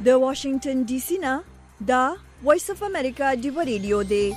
د واشنگټن ډي سي نه دا وایس اف امریکا ډیو ریډیو دی.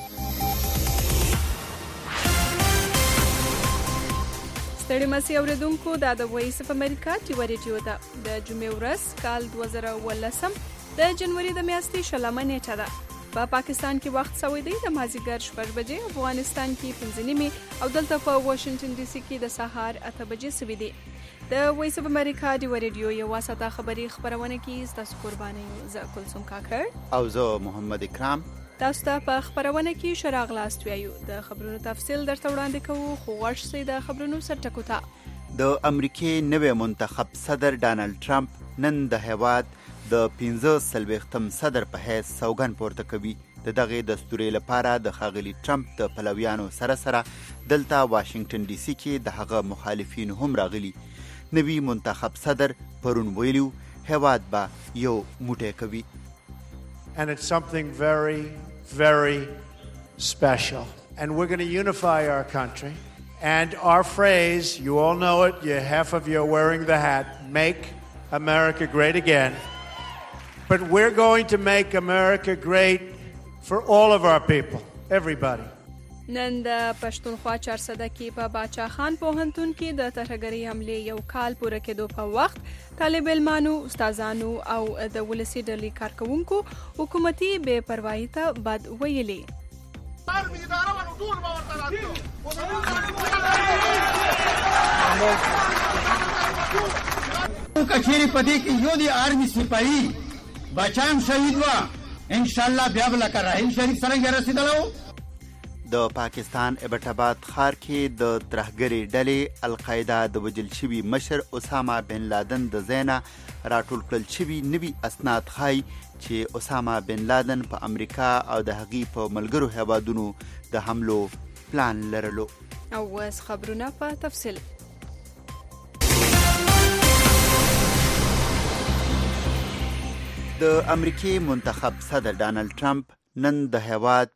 ستړي مسي اوریدونکو دا د وایس اف امریکا ډیو ریډیو ده. د جمعې ورځ کال 2018 د جنوري د میاشتې 20 نیټه ده. په پاکستان کې وخت سوی دی د مازیګر 6 بجې، افغانستان کې 5 نیمه او دلته په واشنگټن ډي سي کې د سهار 8 بجې سوي دي. د وایس اف امریکا ډیو ریډیو یو واسطه خبري خبرونه کې تاسو قرباني زه کلثوم کاکړ او زه محمد اکرام تاسو ته په خبرونه کې شراغ لاست ویو. د خبرونو تفصیل درته وړاندې کوو، خو ورشي د خبرونو سرټکو ته. د امریکای نوی منتخب صدر ډانلډ ټرمپ نن د هیواد د 15 صدر په حیث سوګن پورته کوي. دغه دستوري لپاره د ښاغلي ټرمپ د پلویانو سره دلته واشنگټن ډي سي کې د هغه مخالفین هم راغلي. نوی منتخب صدر پرون ویلو هیواد با یو موټی کوي. And it's something very, very special. And we're going to unify our country. And our phrase, you all know it, half of you are wearing the hat, make America great again. But we're going to make America great for all of our people, everybody. نن د پښتونخوا 400 کې په باچا خان پوهنتون کې د ترهګرۍ حملې یو کال پوره کېدو په وخت طالب علمانو، استادانو او د ولسي ډلې کارکونکو حکومتي بے پروايي ته بد ویلي. کچېری پدې کې یو دی آرمي سپاهي بچام شهید وا ان شاء الله بیا بل کرا شریف سره رسیدلو. د پاکستان ابټ آباد ښار کې د ترهګرۍ ډلې القاعده د وژل شوي مشر اسامه بن لادن د ځای نه راټول کړل شوي نوي اسناد ښایي چې اسامه بن لادن په امریکا او د هغې په ملګرو هیوادونو د حملو پلان لرلو. او اوس خبرونه په تفصیل. د امریکای منتخب صدر ډانلډ ټرمپ نن د هیواد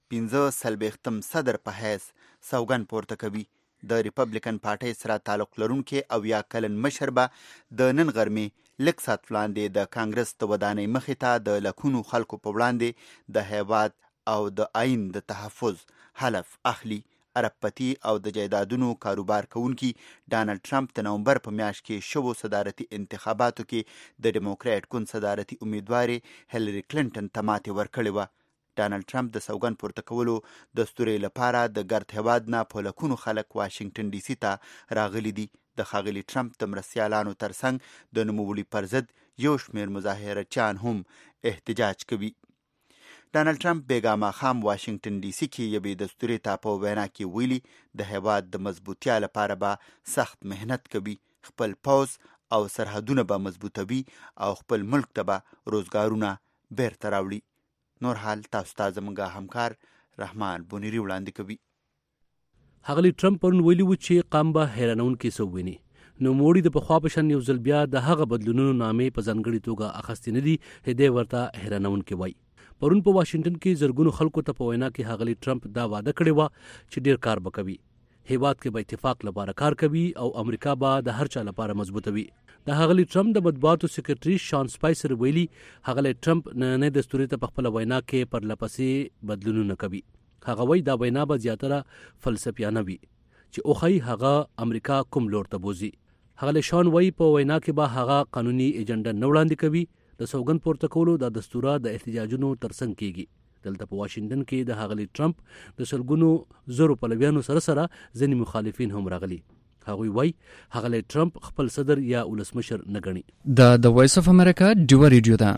15 صدر په حیث سوګن پورته کوي. د ریپبلیکن پارټۍ سره تعلق لرونکي او یا کلن مشر به د نن غرمې لږ ساعت وړاندې د کانګرس د ودانۍ مخې ته د لکونو خلکو په وړاندې د هیواد او د آئین د تحفظ حلف اخلي. عرب پتی او د جایدادونو کاروبار کوونکي ډانلډ ټرمپ د نومبر په میاشت کې شوو صدارتي انتخاباتو کې د ډیموکرات ګوند صدارتي امیدوارې هیلری کلینټن ته ماتې ورکړې وه. ډانلډ ټرمپ د سوګن پورته کولو دستوري لپاره د ګرد هیواد نه په لکونو خلک واشنگټن ډي سي ته راغلي دي. د ښاغلي ټرمپ د مرستیالانو ترڅنګ د نوموړي پر ضد یو شمېر مظاهرچیان هم احتجاج کوي. ډانلډ ټرمپ بیګا ماښام واشنگټن ډي سي کې یوې دستوري ته په وینا کې ویلي د هیواد د مضبوطیا لپاره به سخت مهنت کوي، خپل پوځ او سرحدونه به مضبوطوي او خپل ملک ته به روزګارونه بیرته راوړي. نور حال تاسو ته زموږ همکار رحمان بونیری وړاندې کوي. ښاغلي ټرمپ پرون ویلي و چې قام به حیرانونکي څه وویني. نوموړي د پخوا په شان یو ځل بیا د هغه بدلونونو نامې په ځانګړې توګه اخیستې نه دي چې دی ورته حیرانونکي وایي. پرون په واشنگټن کې زرګونو خلکو ته په وینا کې ښاغلي ټرمپ دا وعده کړې وه چې ډیر کار به کوي، هیواد کې به اتفاق لپاره کار کوي او امریکا به د هر چا لپاره مضبوطوي. د ښاغلي ټرمپ د مطبوعاتو سکرټري شان سپایسر ویلي ښاغلي ټرمپ نن دستوري ته په خپله وینا کې پرلپسې بدلونونه کوي. هغه وایي دا وینا به زیاتره فلسفیانه وي چې اوښایي هغه امریکا کوم لور ته بوځي. ښاغلي شان وایي په وینا کې به هغه قانوني ایجنډا نه وړاندې کوي. د سوګن پورته کولو دا دستوره د احتجاجونو ترڅنګ کیږي. دلته په واشنگټن کې د ښاغلي ټرمپ د سلګونو زرو پلویانو سره ځینې مخالفین هم راغلي. هغوی وایي ښاغلی ټرمپ خپل صدر یا ولسمشر نه ګڼي. دا د وایس اف امریکا ډیو ریډیو ده.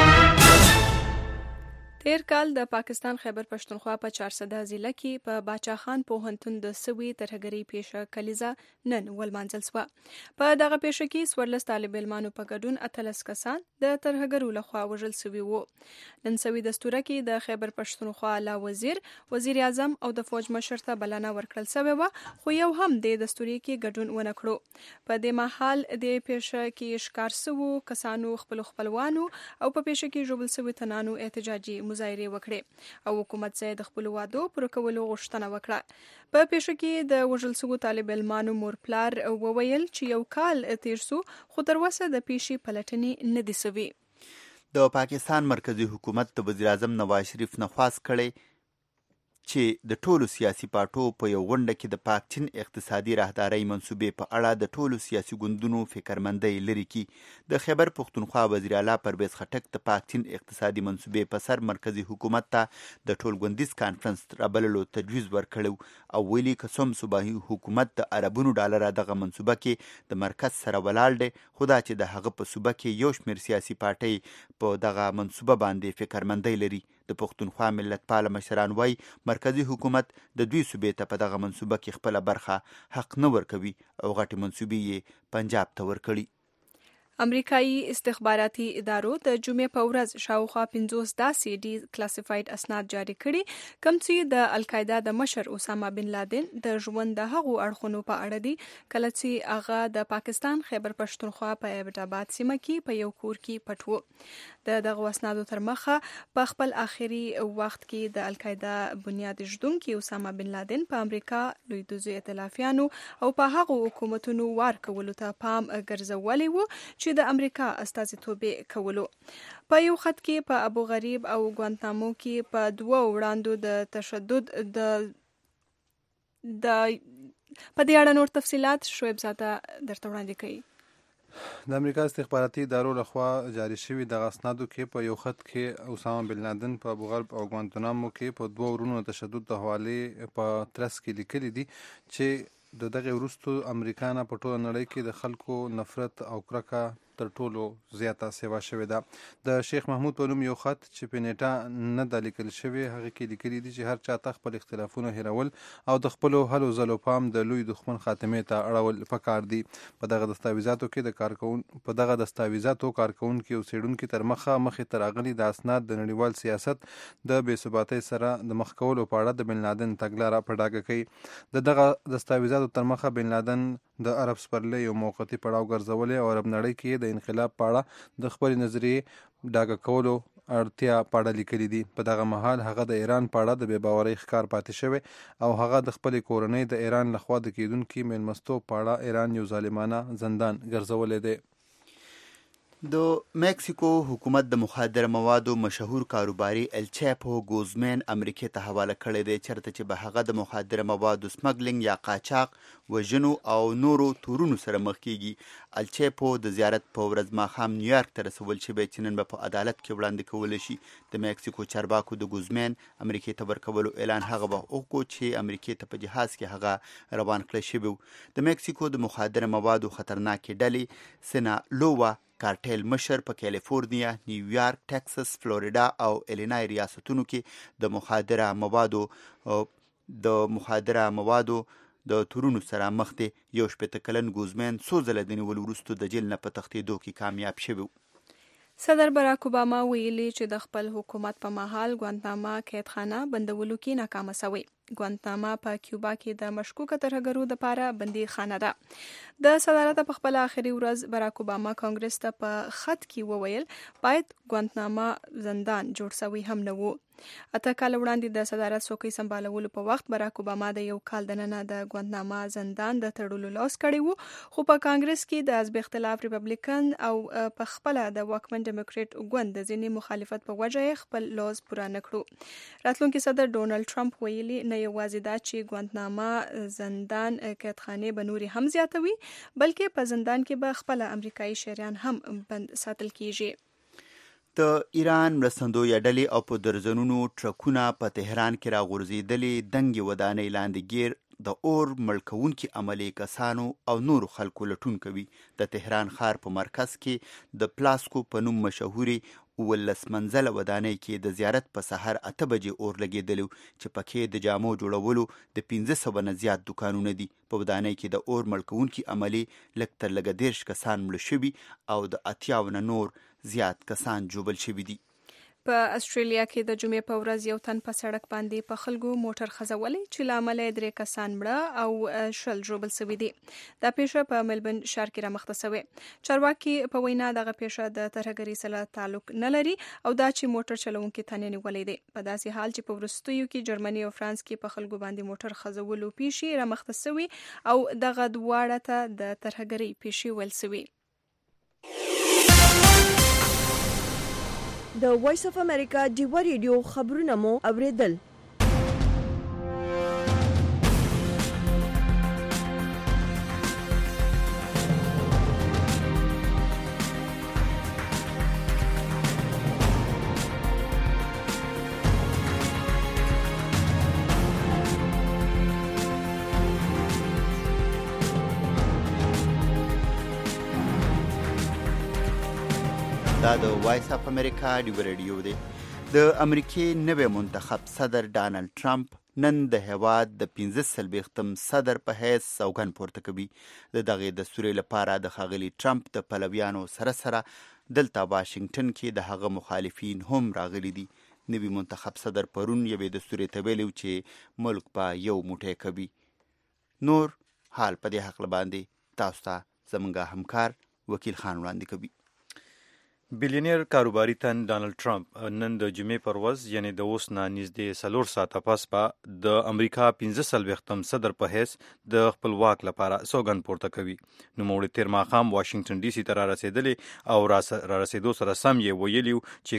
تیر کال د پاکستان خیبر پښتونخوا په 400 ضلع کې په باچا خان پوهنتون د سوي ترهګرۍ پیښه کلیزه نن ولمانځل شوه. په دغه پیښه کې 14 طالب علمانو په ګډون 18 کسان د ترهګرو لخوا وژل شوي وو. نن سوي دستوره کې د خیبر پښتونخوا اعلی وزیر اعظم او د فوج مشر ته بلنه ورکړل شوې وه، خو یو هم د دستوري کې ګډون ونه کړو. په دې مهال د پیښه کې ښکار شوو کسانو خپلوانو او په پیښه کې ژوبل شوي تنانو احتجاجي مظاهرې وکړې او حکومت څخه د خپل وعدو پوره کولو غوښتنه وکړه. په پیښه کې د وژل شوو طالب علمانو مور پلار وویل چې یو کال تیر شو خو تر اوسه د پیښې پلټنې نه دي شوې. د پاکستان مرکزی حکومت د وزیر اعظم نواز شریف نه خواست کړی چې د ټولو سیاسي پارټو په یو غونډه کې د پاک چین اقتصادي راهدارۍ منصوبې په اړه د ټولو سیاسي ګوندونو فکرمندۍ لري کړي. د خیبر پښتونخوا وزیر اعلی پرویز خټک د پاک چین اقتصادي منصوبې په سر مرکزی حکومت ته د ټولګوندیز کانفرنس رابللو تجویز ورکړی او ویلي که څوم صوبایي حکومت د اربونو ډالره دغه منصوبه کې د مرکز سره ولاړ دی، خو دا چې د هغه په صوبه کې یو شمېر سیاسي پارټۍ په دغه منصوبه باندې فکرمندۍ لري. د پښتونخوا ملتپاله مشران وایي مرکزی حکومت د دوی صوبې ته په دغه منصوبه کې خپله برخه حق نه ورکوي او غټې منصوبې یې پنجاب ته ورکړي. امریکایي استخباراتي ادارو د جمعې په ورځ شاوخوا 50 داسې ډي کلاسیفاید اسناد جاری کړي کوم چې د القاعده د مشر اسامه بن لادن د ژوند د هغو اړخونو په اړه دي کله چې هغه د پاکستان خیبر پښتونخوا په ایبټ آباد سیمه کې په یو کور کې پټ و. دغه اسنادو تر مخه په خپل آخري وخت کې د القاعده بنیاد ایښودونکي اسامه بن لادن په امریکا، لوی دوزي ائتلافیانو او په هغو حکومتونو وار کولو ته پام ګرځولی و چې د امریکا استازیتوب کولو. په یو خط کې په ابو غریب او ګوانتانامو کې په 2 وړاندو د تشدد د په دې اړه نور تفصيلات شعیب زاده درته وړاندې کوي. د امریکا استخباراتي ادارو لخوا جاری شوي دغه اسنادو کې په یو خط کې اسامه بن لادن په ابو غریب او ګوانتانامو کې په 2 ورونو تشدد د حواله په ترس کې لیکلي دي چې د دغه وروستو امریکا نه په ټوله نړۍ کې د خلکو نفرت او کرکه تر ټولو زیاته سیوا شوې ده. د شیخ محمود په نوم یو خط چې په نیټه نه د لیکل شوی هغه کې لیکلي دي چې هر چا خپل اختلافونه هیرول او د خپلو هلو ځلو پام د لوی دښمن خاتمې ته اړول پکار دي. په دغه دستاویزاتو کارکونکي او څېړونکي تر مخې تر راغلي د اسناد د نړیوال سیاست د بې ثباتۍ سره د مخ کولو په اړه د بن لادن تګلاره په ډاګه کوي. د دغه دستاویزاتو تر مخه بن لادن د عرب سپرلی یو موقتي پړاو ګرځولې او عرب نړۍ کې د انقلاب په اړه د خپل نظریې ډاګه کولو اړتیا په اړه لیکلي دي. په دغه مهال هغه د ایران په اړه د بې باورۍ ښکار پاتې شوی او هغه د خپلې کورنۍ د ایران لخوا د کیدونکي میلمستوب په اړه ایران یو ظالمانه زندان ګرځولی دی. د مکسیکو حکومت د مخدره موادو مشهور کاروباري الچاپو ګوزمین امریکې ته حواله کړی دی چېرته چې به هغه د مخدره موادو سمګلینګ یا قاچاق، وژنو او نورو تورونو سره مخ کیږي. الچاپو د زیارت په ورځ ماښام نیویارک ته رسول شوی چې نن به په عدالت کې وړاندې کولی شي. د مکسیکو چارواکو د ګوزمین امریکې ته ورکولو اعلان هغه وخت وکړو چې امریکې ته په جهاز کې هغه روان کړی شوی و. د مکسیکو د مخدره موادو خطرناکې ډلې سینالووا کارټیل مشر په کالیفورنیا، نیویارک، ټکساس، فلوریډا او ایلینای ریاستونو کې د مخدره موادو د تورونو سره مخ دی. 18 کلن ګوزمین څو ځله د نیولو وروسته د جیل نه په تښتېدو کې کامیاب شوی. صدر براک اوباما ویلي چې د خپل حکومت په مهال ګوانتاناما قیدخانه بندولو کې ناکامه شوی. ګوانتاناما په کیوبا کې د مشکوکه ترهګرو لپاره بندي خانه ده. د صدارت په خپل آخري ورځ براک اوباما کانګرس ته په خط کې وویل باید ګوانتاناما زندان جوړ شوی هم نه وو. 8 کال وړاندې د صدارت څوکۍ سمبالولو په وخت براک اوباما د یو کال دننه د ګوانتاناما زندان د تړلو لاس کړی وو، خو په کانګرس کې د حزب اختلاف ریپبلیکن او په خپل د واکمن ډیموکریټ ګوند د ځینې مخالفت په وجه یې خپل لاس پوره نه کړو. راتلونکي صدر ډونالد ټرمپ ویلي نه یوازې دا چې ګوانتاناما زندان قیدخانې به نورې هم زیاتوي بلکې په زندان کې به خپل امریکایي شهریان هم بند ساتل کیږي. د ایران مرستندویه ډلې او په درزنونو ټرکونه په تهران کې راغورځېدلې دنګې ودانۍ لاندې ګیر د اور مړکونکي عملي کسانو او نورو خلکو لټون کوي. د تهران ښار په مرکز کې د پلاسکو په نوم مشهوري 19 منزله ودانۍ کې د زیارت په سحر 8 بجې اور لګېدلی چې پکې د جامو جوړولو د 500 نه زیات دکانونه دي. په ودانۍ کې د اور مړکونکي عملي لږ تر لږه 30 کسان مړه شوي او د 80 نه نور زیات کسان جوبل شوي دي. په استرالیا کې د جمعې په ورځ یو تن په سړک باندې په خلکو موټر خزولې چې له امله 3 کسان مړه او 10 جوبل شوي دي. دا پیښه په ملبن ښار کې رامخته شوې. چارواکي په وینا دغه پیښه د ترهګرۍ سره تعلق نه لري او دا چې موټر چلوونکي تنې نیولې دي. په داسې حال چې په وروستیو کې جرمني او فرانس کې په خلکو باندې موټر خزولو پیښې رامخته شوي او دغه دواړه ته د ترهګرۍ پیښې ویل شوي. د وایس اف امریکا ډیوا ریډیو خبرونه مو اوریدل. دا د وایس اف امریکا ډیوا ریډیو دی. د امریکې نوی منتخب صدر ډانلډ ټرمپ نن د هیواد د 15 صدر په حیث سوګند پورته کوي. د دغې دستوري لپاره د ښاغلي ټرمپ د پلویانو سره دلته واشنگټن کې د هغه مخالفین هم راغلي دي. نوی منتخب صدر پرون یوې دستوري ته ویلي چې ملک په یو موټی کوي. نور حال په دې هکله باندې تاسو ته زموږ همکار وکیل خان وړاندې کوي. بیلینیر کاروباري تن ډانلډ ټرمپ نن د جمعې پر ورځ یعنی د اوس نه نږدې 4 ساعته پس په د امریکا 15 صدر په حیث د خپلواک لپاره سوګند پورته کوي. نوموړي تیر ماښام واشنگټن ډي سي ته را رسېدلې او را رسېدو سره سم یې ویلي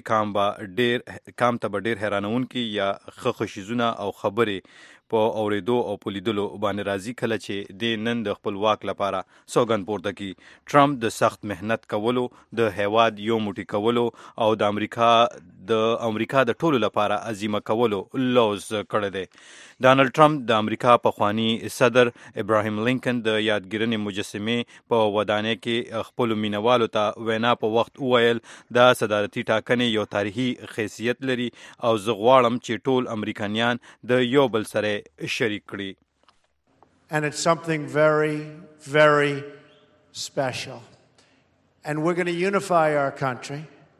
چې کام ته به ډېر حیرانونکي یا ښه شیزونه او خبرې په اوریدو او په لیدلو باندې راځي کله چې د نن د خپلواک لپاره سوګند پورته کی. ټرمپ د سخت مهنت کولو، د هیواد یو موټی کولو او د امریکا د ټولو لپاره عظیمه کولو لوز کړی دی. ډانلډ ټرمپ د امریکا پخوانی صدر ابراهیم لینکن د یادګیرنې مجسمې په ودانۍ کې خپلو مینوالو ته وینا په وخت وویل دا صدارتي ټاکنې یو تاریخي حیثیت لري او زه غواړم چې ټول امریکایان د یو بل سره شریک کړي. And it's something very, very special. And we're going to unify our country.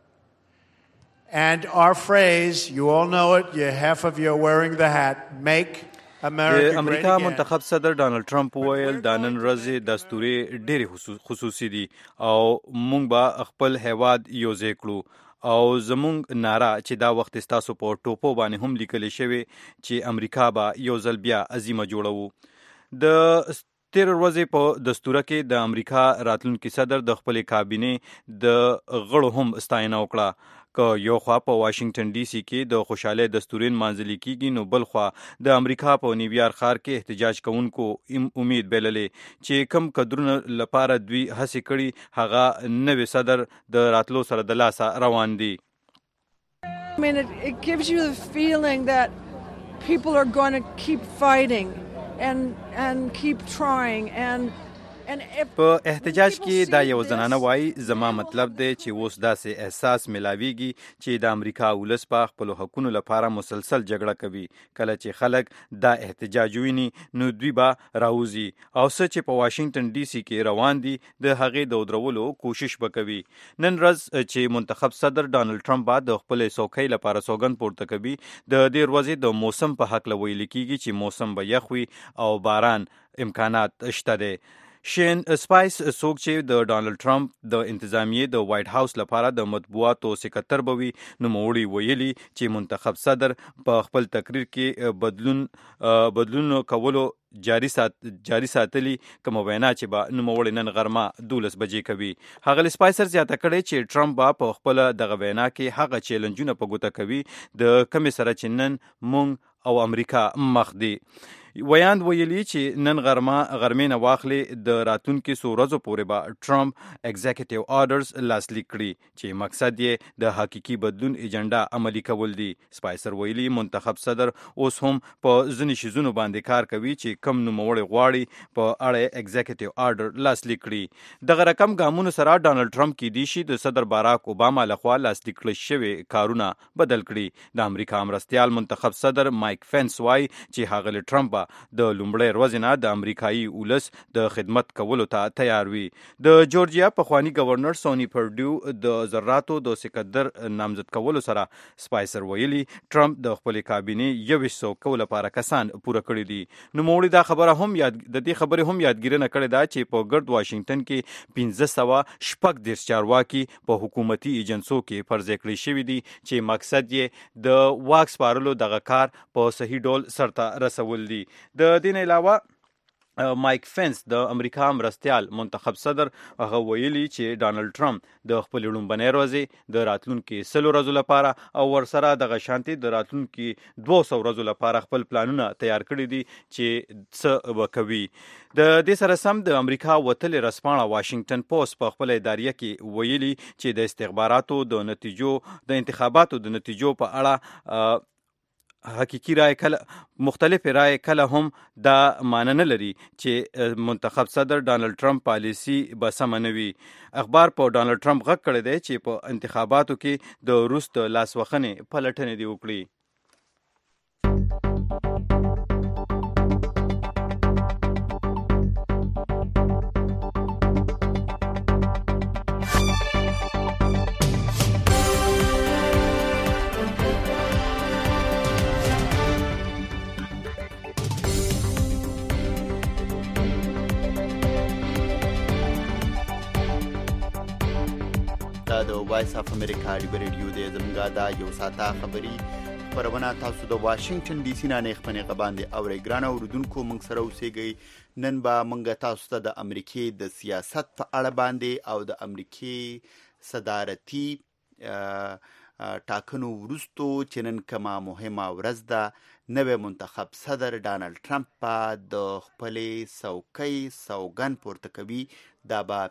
And our phrase, you all know it, half of you are wearing the hat, make America great again. امریکا منتخب صدر ډانلډ ټرمپ ویل دا نن ورځې دستوري ډېرې خصوصي دي او موږ به خپل هیواد یوځای کړو. او زمونږ ناره چې دا وخت ستاسو په ټوپو باندې هم لیکل شوی چې امریکا به یو ځل بیا عظیمه جوړوو. د تیر ورځې په دستوره کې د امریکا راتلونکي صدر د خپلې کابینې د غړو هم ستاینه وکړه. که یو خوا په واشنگټن ډي سي کې د خوشاله دستورین مانځلي کېږي نو بل خوا د امریکا په نیویارک ښار کې احتجاج کوونکو امید بللې چې کم قدرونه لپاره دوی هڅې کړي هغه نوی صدر د راتلو سره د لاسه روان دي. I mean, it gives you the feeling that people are going to keep fighting and keep trying and په احتجاج کې دا یو زنانه وایي زما مطلب دی چې اوس داسې احساس ملاویږي چې د امریکا ولس په خپلو حقونو لپاره مسلسل جګړه کوي. کله چې خلک دا احتجاج ویني نو دوی به راوځي او څه چې په واشنگټن ډي سي کې روان دي د هغې د ودرولو کوشش به کوي. نن ورځ چې منتخب صدر ډانلډ ټرمپ به د خپلې څوکۍ لپاره سوګند پورته کوي د دې ورځې د موسم په هکله ویل کېږي چې موسم به یخ وي او باران امکانات شته دی. شین سپایس څوک چې د ډانلډ ټرمپ د انتظامیې د وایټ هاوس لپاره د مطبوعاتو سکرتر به وي نوموړي ویلي چې منتخب صدر په خپل تقریر کې بدلون کولو جاری ساتلی کوم وینا چې به نوموړي نن غرمه 12 بجې کوي. هغه سپایسر زیاته کړی چې ټرمپ به په خپل دغه وینا کې هغه چیلنجونه په ګوته کوي د کمی سره چې نن مونږ او امریکا مخ دي. ویاند ویلي چې نن غرمې نه واخلې د راتلونکي څو ورځو پورې به ټرمپ اګزیکټیو آرډرز لاسلیک کړي چې مقصد یې د حقیقي بدلون ایجنډا عملي کول دي. سپایسر ویلي منتخب صدر اوس هم په ځینې شیزونو باندې کار کوي چې کم نوموړی غواړي په اړه اګزیکټیو آرډر لاسلیک کړي. دغه رقم ګامونو سره ډانلډ ټرمپ کېدای شي د صدر باراک اوباما لخوا لاسلیک کړل شوي کارونه بدل کړي. د امریکا مرستیال منتخب صدر مایک فینس وایي چې هغه ټرمپ د لومړۍ ورځې نه د امریکایي ولس د خدمت کولو ته تیار وي. د جورجیا پخوانی گورنر سونی پرډیو د ذراتو د سکندر نامزد کولو سره سپایسر ویلي ټرمپ د خپلې کابینې 2100 لپاره کسان پوره کړي دي. نوموړي دا خبره هم د دې خبرې هم یادګیرنه کړې ده چې په ګرد واشنگټن کې 1510 چارواکي په حکومتي ایجنسیو کې پرځای کړي شوي دي چې مقصد یې د واک سپارلو دغه کار په صحیح ډول سرته رسول دي. د دین علاوه مایک فینس د امریکا مرستیال منتخب صدر هغه ویلي چې ډانلډ ټرمپ د خپل لومړنۍ ورځې د راتلونکي 100 ورځو لپاره او ورسره د غشانتي د راتلونکي 200 ورځو لپاره خپل پلانونه تیار کړي دي چې څه وکوي. د دې سره سم د امریکا وتلې رسپانه واشنگټن پوسټ په خپل اداریه کې ویلي چې د استخباراتو د انتخاباتو د نتیجو په اړه حقیقي رائے کله مختلف رائے کله هم دا معنی لري چې منتخب صدر ډانلډ ټرمپ پالیسی به سم نه وي. اخبار په ډانلډ ټرمپ غږ کړی دی چې په انتخاباتو کې د روس د لاسوهنې پلټنې دی وکړي. د وایس اف امریکا ډیبر ریډیو د زمونږه دا یو ساعته خبري خبرونه تاسو د واشنگټن ډي سي نه خپنې باندې اوري ګران اوردونکو موږ سره اوسېږئ. نن به موږ تاسو ته د امریکای د سیاست په اړه باندې او د امریکای صدارتي ټاکنو وروستو چې نن کومه مهمه ورځ ده نوی منتخب صدر ډانلډ ټرمپ د خپلې څوکۍ سوګند پورته کوي. دا به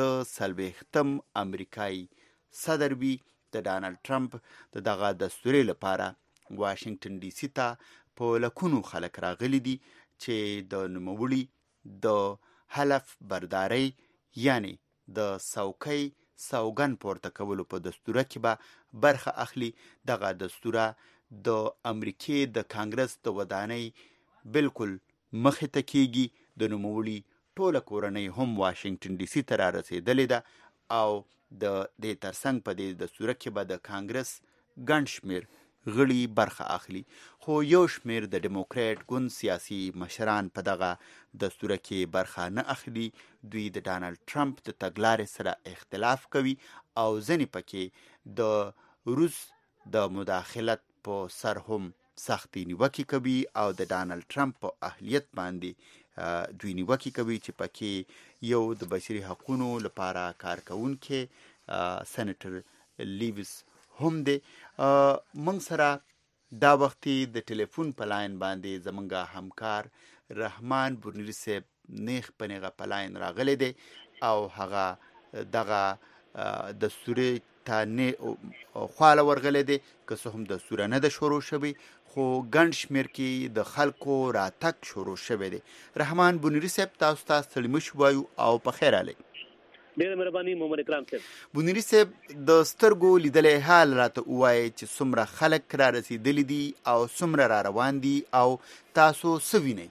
45 امریکایي صدر وي. د ډانلډ ټرمپ د دغه دستوري لپاره واشنگټن ډي سي ته په لکونو خلک راغلي دي چې د نوموړي د حلف بردارۍ یعنی د څوکۍ سوګند پورته کولو په دستوره کې به برخه اخلي. دغه دستوره د امریکای د کانګرس د ودانۍ بالکل مخې ته کیږي. د نوموړي ټوله کورنۍ هم واشنگټن ډي سي ته را رسېدلې ده او د دې ترڅنګ په دې دستوره کې به د کانګرس ګڼ شمېر غړي برخه اخلي. خو یو شمېر د ډیموکریټ ګوند سیاسي مشران په دغه دستوره کې برخه نه اخلي. دوی د ډانلډ ټرمپ د تګلارې سره اختلاف کوي او ځینې پکې د روس د مداخلت په سر هم سختي نیوکې کوي او د ډانلډ ټرمپ په اهلیت باندې دوی نیوکې کوي چې پکې یو د بشري حقوقو لپاره کارکونکي سېنیټر لیویس هم دی. موږ سره دا وختي د ټلیفون په لاین باندې زمونږ همکار رحمان بورنیری صاحب نیغ په نیغه په لاین راغلی دی او هغه دغه دستوري ته نه خواله ورغلی دی که څه هم دستوره نه ده شروع شوی خو ګڼ شمېر کې د خلکو راتګ شروع شوی دی. رحمان بورنیری صاحب تاسو ته ستړي مه شو وایو او په خیر راغلی. ډېره مهرباني محمد اکرام صاحب. بورنیری صاحب د سترګو لیدلی حال راته ووایئ چې څومره خلک را رسېدلي دي او څومره را روان دي او تاسو څه وینئ؟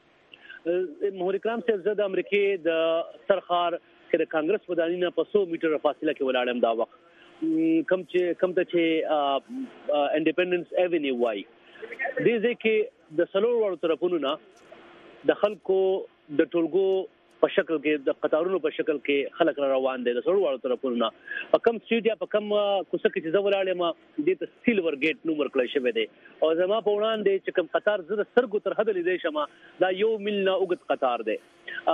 محمد اکرام صاحب زه د امریکې د سرخار کې د کانګرس ودانۍ نه په 100 میټره فاصله کې ولاړم. دا وخت کوم ته چې انډیپندنس ایونیو وایي دې ځای کې د څلور واړو طرفونو نه د خلکو د ټولګو په شکل کې د قطارونو په شکل کې خلک را روان دي. د څلور واړو طرفونو نه په کم سټریټ یا په کم کوڅه کې چې زه ولاړ یم دې ته سیلور ګیټ نوم ورکړی شوی دی او زما په وړاندې چې کوم قطار زه د سترګو تر حده لیدی شم دا 1 میل نه اوږد قطار دی.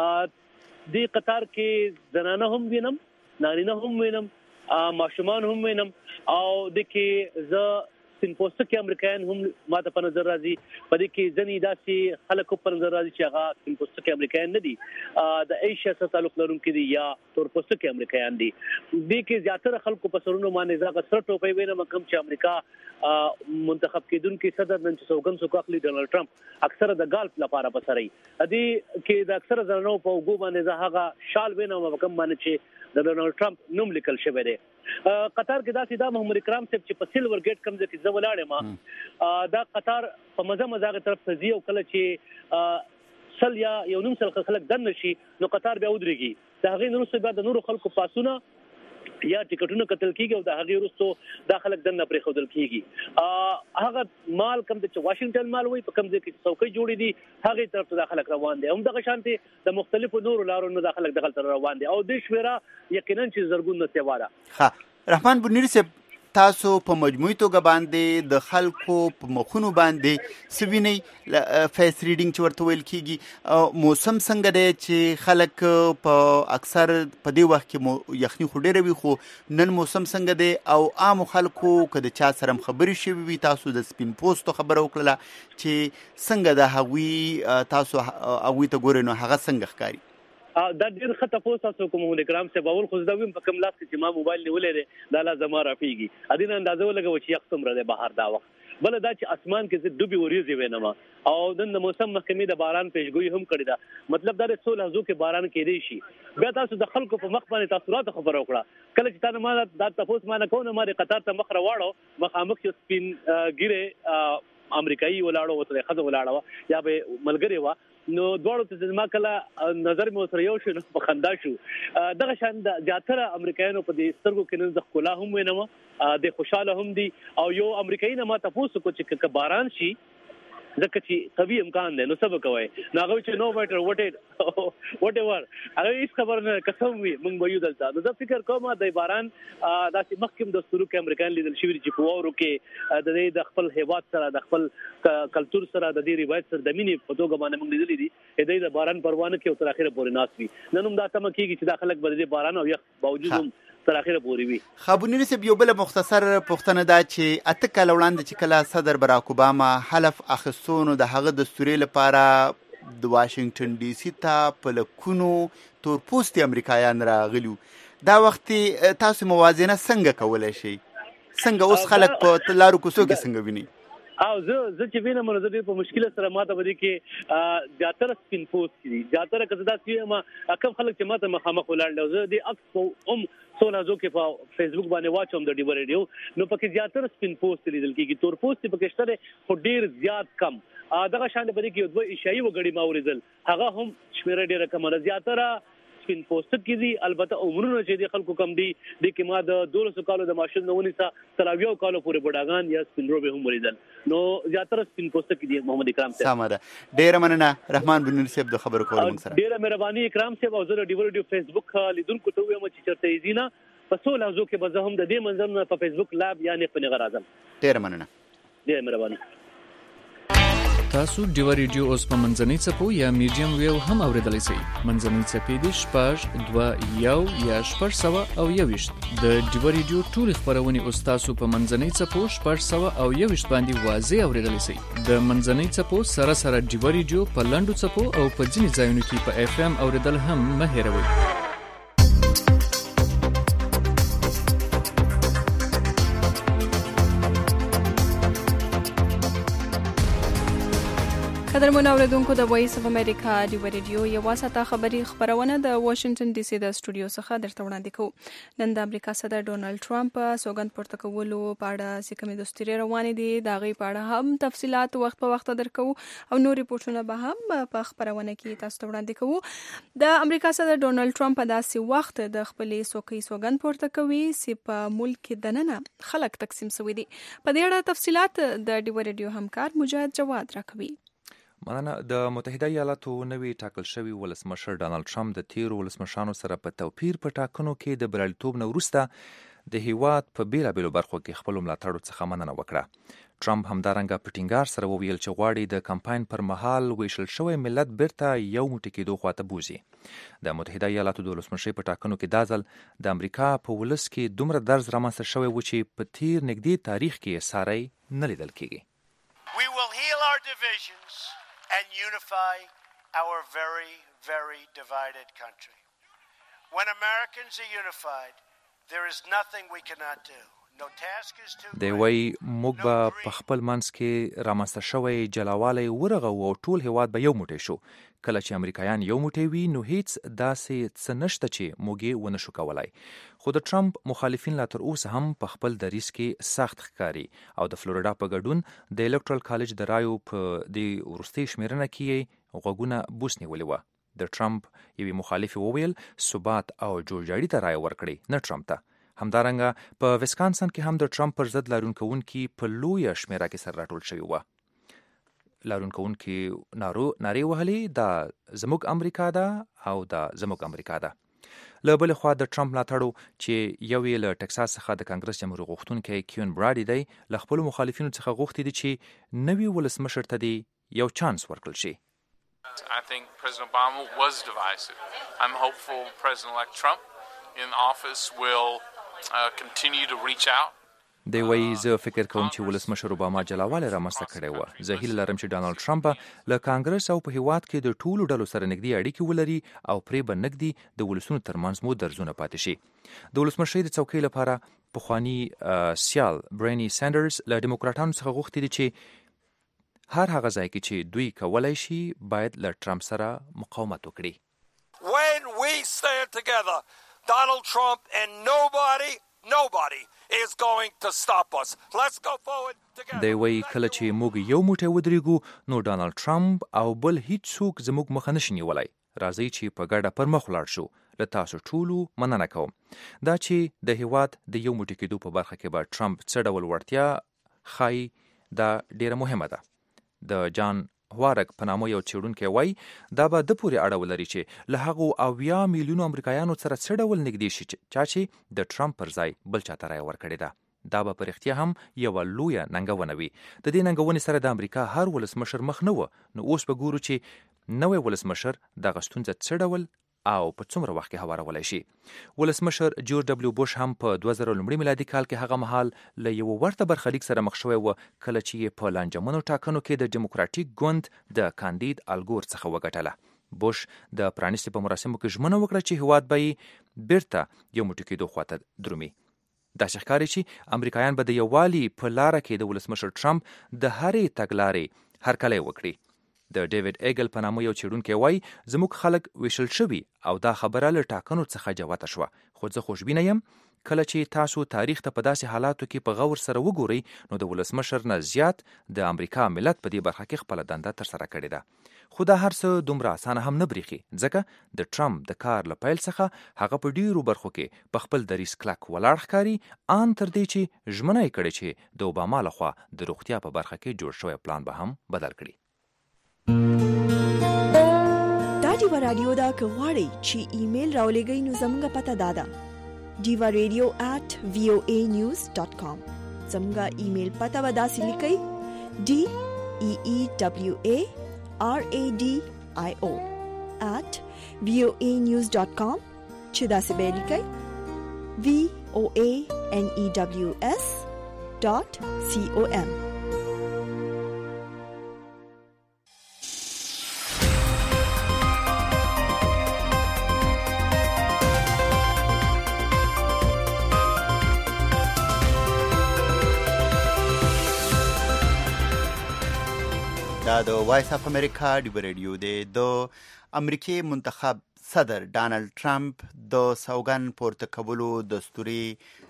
دې قطار کې زنانه هم وینم، نارینه هم وینم، ماشومان هم وینم او د کې زه سپینپوسته کې امریکایان هم ماته په نظر راځي. په دې کې ځینې داسې خلک په نظر راځي چې هغه سپینپوسته کې امریکایان نه دي، د ایشیا سره تعلق لرونکي دي یا تورپوسته کې امریکایان دي. دې کې زیاتره خلکو په سرونو باندې زه سره ټوپۍ وینم کوم چې امریکا منتخب کېدونکي صدر نن چې سوګند څوک اخلي ډونالډ ټرمپ اکثره د ګالف لپاره بسري. دې کې د اکثره زنانو په وګو باندې زه هغه شال وینم کوم باندې چې د ډونالډ ټرمپ نوم لیکل شوی دی. قطار کې داسې دا محمد اکرام صاحب چې په سیلور ګیټ کوم ځای کې زه ولاړم دا قطار په مزه طرف ته ځي او کله چې سل یا یو نیم سل خلک دننه شي نو قطار بیا ودرېږي. د هغې نه وروسته بیا د نورو خلکو پاسونه یا ټیکټونه کتل کېږي او د هغې وروسته دا خلک دننه پرېښودل کېږي. هغه مال کوم چې واشنګټن مال وایي په کوم ځای کې څوکۍ جوړې دي هغې طرف ته دا خلک روان دي. همدغه شانتې د مختلفو نورو لارو نه دا خلک دغلته روان دي او دې شمېره یقینا چې زرګون نه سوا ده. رحمان بورنیری صاحب تاسو په مجموعي توګه باندې د خلکو په مخونو باندې سویني فیس ریډینګ چې ورته ویل کیږي موسم څنګه دی چې خلک په اکثر په دې وخت کې یخني خو ډېره وي خو نن موسم څنګه دی او عام خلکو که د چا سره خبرې شوي وي تاسو د سپین پوستو خبره وکړله چې څنګه د هغوی تاسو هغوی ته ګورئ نو هغه څنګه ښکاري دا ډېر ښه تپوس تاسو کوم کرام صاحب اول خو زه ویم په کوم لاس کې چې ما موبایل نیولی دی دا لا زما رافیږي ادین اندازه ولګوه چې یخ څومره دی بهر دا وخت بل دا چې اسمان کې زه ډوبې وریځې وینم او نن د موسم محکمې د باران پیشګویي هم کړې ده مطلب دا دی څو لحظو کې باران کېدی شي بیا تاسو د خلکو په مخ باندې تاثراتو خبره وکړه کله چې تا نه ما دا تپوس ما نه کوو نو ما د قطار ته مخ راواړو مخامخ یو سپین ګیرې امریکایي ولاړو ورسره ښځه ولاړه وه یا به ملګرې وه نو دواړو ته زما کله نظر مې ورسره یو شو نو په خندا شو دغه شان د زیاتره امریکایانو په دې سترګو کې نن زه ښکلا هم وینم د خوشحاله هم دي او یو امریکایي نه ما تپوس وکړو چې که باران شي ځکه چې قوي امکان دی نو څه به کوئ نو هغه چې نو میټر وټ ایور هغه هېڅ خبر نه قسم وي موږ به یو دلته نو زه فکر کوم د باران داسې مخکې دستورو کې امریکایان لیدل شوي دي چې په واورو کې د دې د خپل هیواد سره د خپل کلتور سره د دې روایت سره د مینې په توګه باندې موږ لیدلي دي د دې د باران پروا نه کوي او تر اخره پورې ناست وي نن هم دا تمه کېږي چې دا خلک به د باران او یخ باوجود هم تر اخره پورې وي خابونی صاحب یو بل مختصر پوښتنه دا چې اته کاله وړاندې چې کله صدر براک اوباما حلف اخیستو نو د هغه دستوري لپاره د واشنگټن ډي سي ته په لکونو تورپوستي امریکایان راغلي دا وخت تاسو موازنه څنګه کولی شئ څنګه اوس خلک په لارو کوڅو کې څنګه ویني او زه چې وینم نو زه ډېر په مشکله سره ماته به دې کې زیاتره سپین پوست دي زیاتره که زه داسې یم کم خلک چې ماته مخامخ ولاړ دي زه دې عکس هم څو لحظو کې په فیسبوک باندې واچوم د ډیو ریډیو نو پکې زیاتره سپین پوست لیدل کېږي تور پوست پکې شته دی خو ډېر زیات کم دغه شان به دې کې دوه ایشایي وګړي ما ولیدل هغه هم شمېره ډېره کمه ده زیاتره سپین پوست کې دي البته عمرونه چې د خلکو کم دي د کې ما د 200 کالو د ماشوم نه ونیسه تر 20 کالو پورې بډاګان یا سپین روبه هم ولیدل نو زیاتره سپین پوست کې دي محمد اکرام صاحب سمه ده ډېره مننه رحمان بن نور صاحب د خبرو کولو موږ سره ډېره مهرباني اکرام صاحب او زه د ډیو فیسبوک لیدونکو ته وایم چې چرته یې زینا په څو لحظو کې به زه هم د دې منظر نه په فیسبوک لایو یعنی په نغر اعظم ډېره مننه ډېره مهرباني تاسو ډیو ریډیو اوس په منځنۍ څپو یا میډیم ویو هم اوریدلی شئ منځنۍ څپې دي 6.2 یا 6.1 د ډیو ریډیو ټول خبرونه اوس تاسو په منځنۍ څپو 6.1 باندې واضح اوریدلی شئ د منځنۍ څپو سره سره ډیو ریډیو په لنډو څپو او په ځینې ځایونو کې په اف ام اوریدل هم مه هیروئ قدرمن اوریدونکو د وایس اف امریکا ډیو ریډیو یو واسطه خبری خبرونه د واشنگټن ډي سي د سټوډیو څخه درته وړاندې کوو نن د امریکا صدر ډونالد ټرمپ سوګند پورته کولو په اړه سیکمې دستوري روانې دي دا غي په اړه هم تفصيلات وخت په وخت درکو او نور ریپورتونه به هم په خبرونه کې تاسو ته وړاندې کوو د امریکا صدر ډونالد ټرمپ په داسې وخت د خپلې سوګند پورته کوي چې په ملک دننه خلک تقسیم شوی دي په دې اړه تفصيلات د ډیو ریډیو همکار مجاهد جواد راکوي مننه د متحده ایالاتو نوی ټاکل شوی ولسمشر ډانلډ ټرمپ د تیرو ولسمشرانو سره په توپیر په ټاکنو کې د بریالیتوب نه وروسته د هیواد په بیلابیلو برخو کې خپل ملاتړو څخه مننه وکړه ټرمپ همدارنګه په ټینګار سره وویل چې غواړي د کمپاین پر مهال ویشل شوی ملت بیرته یو موټی کېدو خواته بوزي د متحده ایالاتو د ولسمشرۍ په ټاکنو کې دا ځل د امریکا په ولس کې دومره درز رامنځته شوی و چې په تیر نږدې تاریخ کې ساری نه لیدل کېږي and unify our very, very divided country. When Americans are unified, there is nothing we cannot do. No task is too great. دی وای موږ به په خپل منځ کې رامنځته شوی جلاوالی ورغو او ټول هیواد به یو موټی شو کله چې امریکایان یو موټی وي نو هیڅ داسې څه نشته چې موږ یې ونه شو کولای خو د ټرمپ مخالفین لا تر اوسه هم په خپل دریځ کې سخت ښکاري او د فلوریډا په ګډون د الکټرال کالج د رایو په دې وروستۍ شمیرنه کې غوږونه بوس نیولې وه د ټرمپ یوې مخالفې وویل ثبات او جوړجاړي ته رایه ورکړئ نه ټرمپ ته همدارنګه په ویسکانسن کې هم د ټرمپ پر ضد لارونکوونکي په لویه شمیره کې سره راټول شوي وه لارونکوونکي نارې وهلې دا زموږ امریکا ده او دا زموږ امریکا ده له بلې خوا د ټرمپ ملاتړو چې یو یې له ټکساس څخه د کانګرس جمهور غوښتونکی کیون براډي دی له خپلو مخالفینو څخه غوښتي دي چې نوي ولسمشر ته دی یو چانس ورکړل شي. I think President Obama was divisive. I'm hopeful President-elect Trump in office will continue to reach out. دی وایي زه فکر کوم چې ولسمشر اوباما جلاوالی رامنځته کړی وه. زه هیله لرم چې ډانلډ ټرمپ له کانګرس او په هیواد کې د ټولو ډلو سره نږدې اړیکې ولري او پرې به نږدې د ولسونو ترمنځ مو درزونه پاتې شي. د ولسمشرۍ د څوکۍ لپاره پخواني سیال برینی سینډرز له ډیموکراټانو څخه غوښتي دي چې هر هغه ځای کې چې دوی کولی شي باید له ټرمپ سره مقاومت وکړي. When we stand together, Donald Trump and nobody is going to stop us. Let's go forward together. دی وایي کله چې موږ یو موټی ودرېږو نو ډانلډ ټرمپ او بل هیڅ څوک زموږ مخه نشي نیولی. راځئ چې په ګډه پر مخ ولاړ شو. له تاسو ټولو مننه کوم. دا چې د هیواد د یو موټی کېدو په برخه کې به ټرمپ څه ډول وړتیا ښایي دا ډیره مهمه ده. د جان هوارک په نامه یو څېړونکی وایي دا به د پورې اړه ولري چې له هغو 80 میلیونو امریکایانو سره څه ډول نږدې شي چې د ټرمپ پر ځای بل چاته رایه ورکړې ده. دا به په رښتیا هم یوه لویه ننګونه وي. د دې ننګونې سره د امریکا هر ولسمشر مخ نه و. نو اوس به ګورو چې نوی ولسمشر دغه ستونزه څه ډول او په څومره وخت کې هوارولی شي. ولسمشر جورج ډبلیو بوش هم په 2000 میلادي کال کې هغه مهال له یو ورته برخلیک سره مخ شوی و کله چې یې په لانجمنو ټاکنو کې د ډیموکراټیک ګوند د کاندید الګور څخه وګټله. بوش د پرانیستي په مراسمو کې ژمنه وکړه چې هیواد به یې بیرته یو موټی کېدو خواته درومي. داسې ښکاري چې امریکایان به د یووالي په لاره کې د ولسمشر ټرمپ د هرې تګلارې هرکلی وکړي. د ډیوډ ایګل په نامه یو څېړونکی وایي زموږ خلک ویشل شوي او دا خبره له ټاکنو څخه جوته شوه. خو زه خوشبینه یم کله چې تاسو تاریخ ته په داسې حالاتو کې په غور سره وګورئ نو د ولسمشر نه زیات د امریکا ملت په دې برخه کې خپله دنده ترسره کړې ده. خو دا هر څه دومره اسانه هم نه بریښي ځکه د ټرمپ د کار له پیل څخه هغه په ډیرو برخو کې په خپل دریځ کلک ولاړ ښکاري ان تر دې چې ژمنه یې کړې چې د اوباما لخوا د روغتیا په برخه کې جوړ شوی پلان به هم بدل کړي. دا دیوا رادیو دا که غواړئ چې ایمیل راولېږئ نو زموږ پته دا ده diva.radio@voanews.com. زموږ ایمیل پته به داسې لیکئ DEEWARADIO@voanews.com چې داسې به لیکئ VOANEWS.com. دا د وایس اف امریکا ډیو ریډیو دی. د امریکای منتخب صدر ډانلډ ټرمپ د سوګن پورته کولو دستوري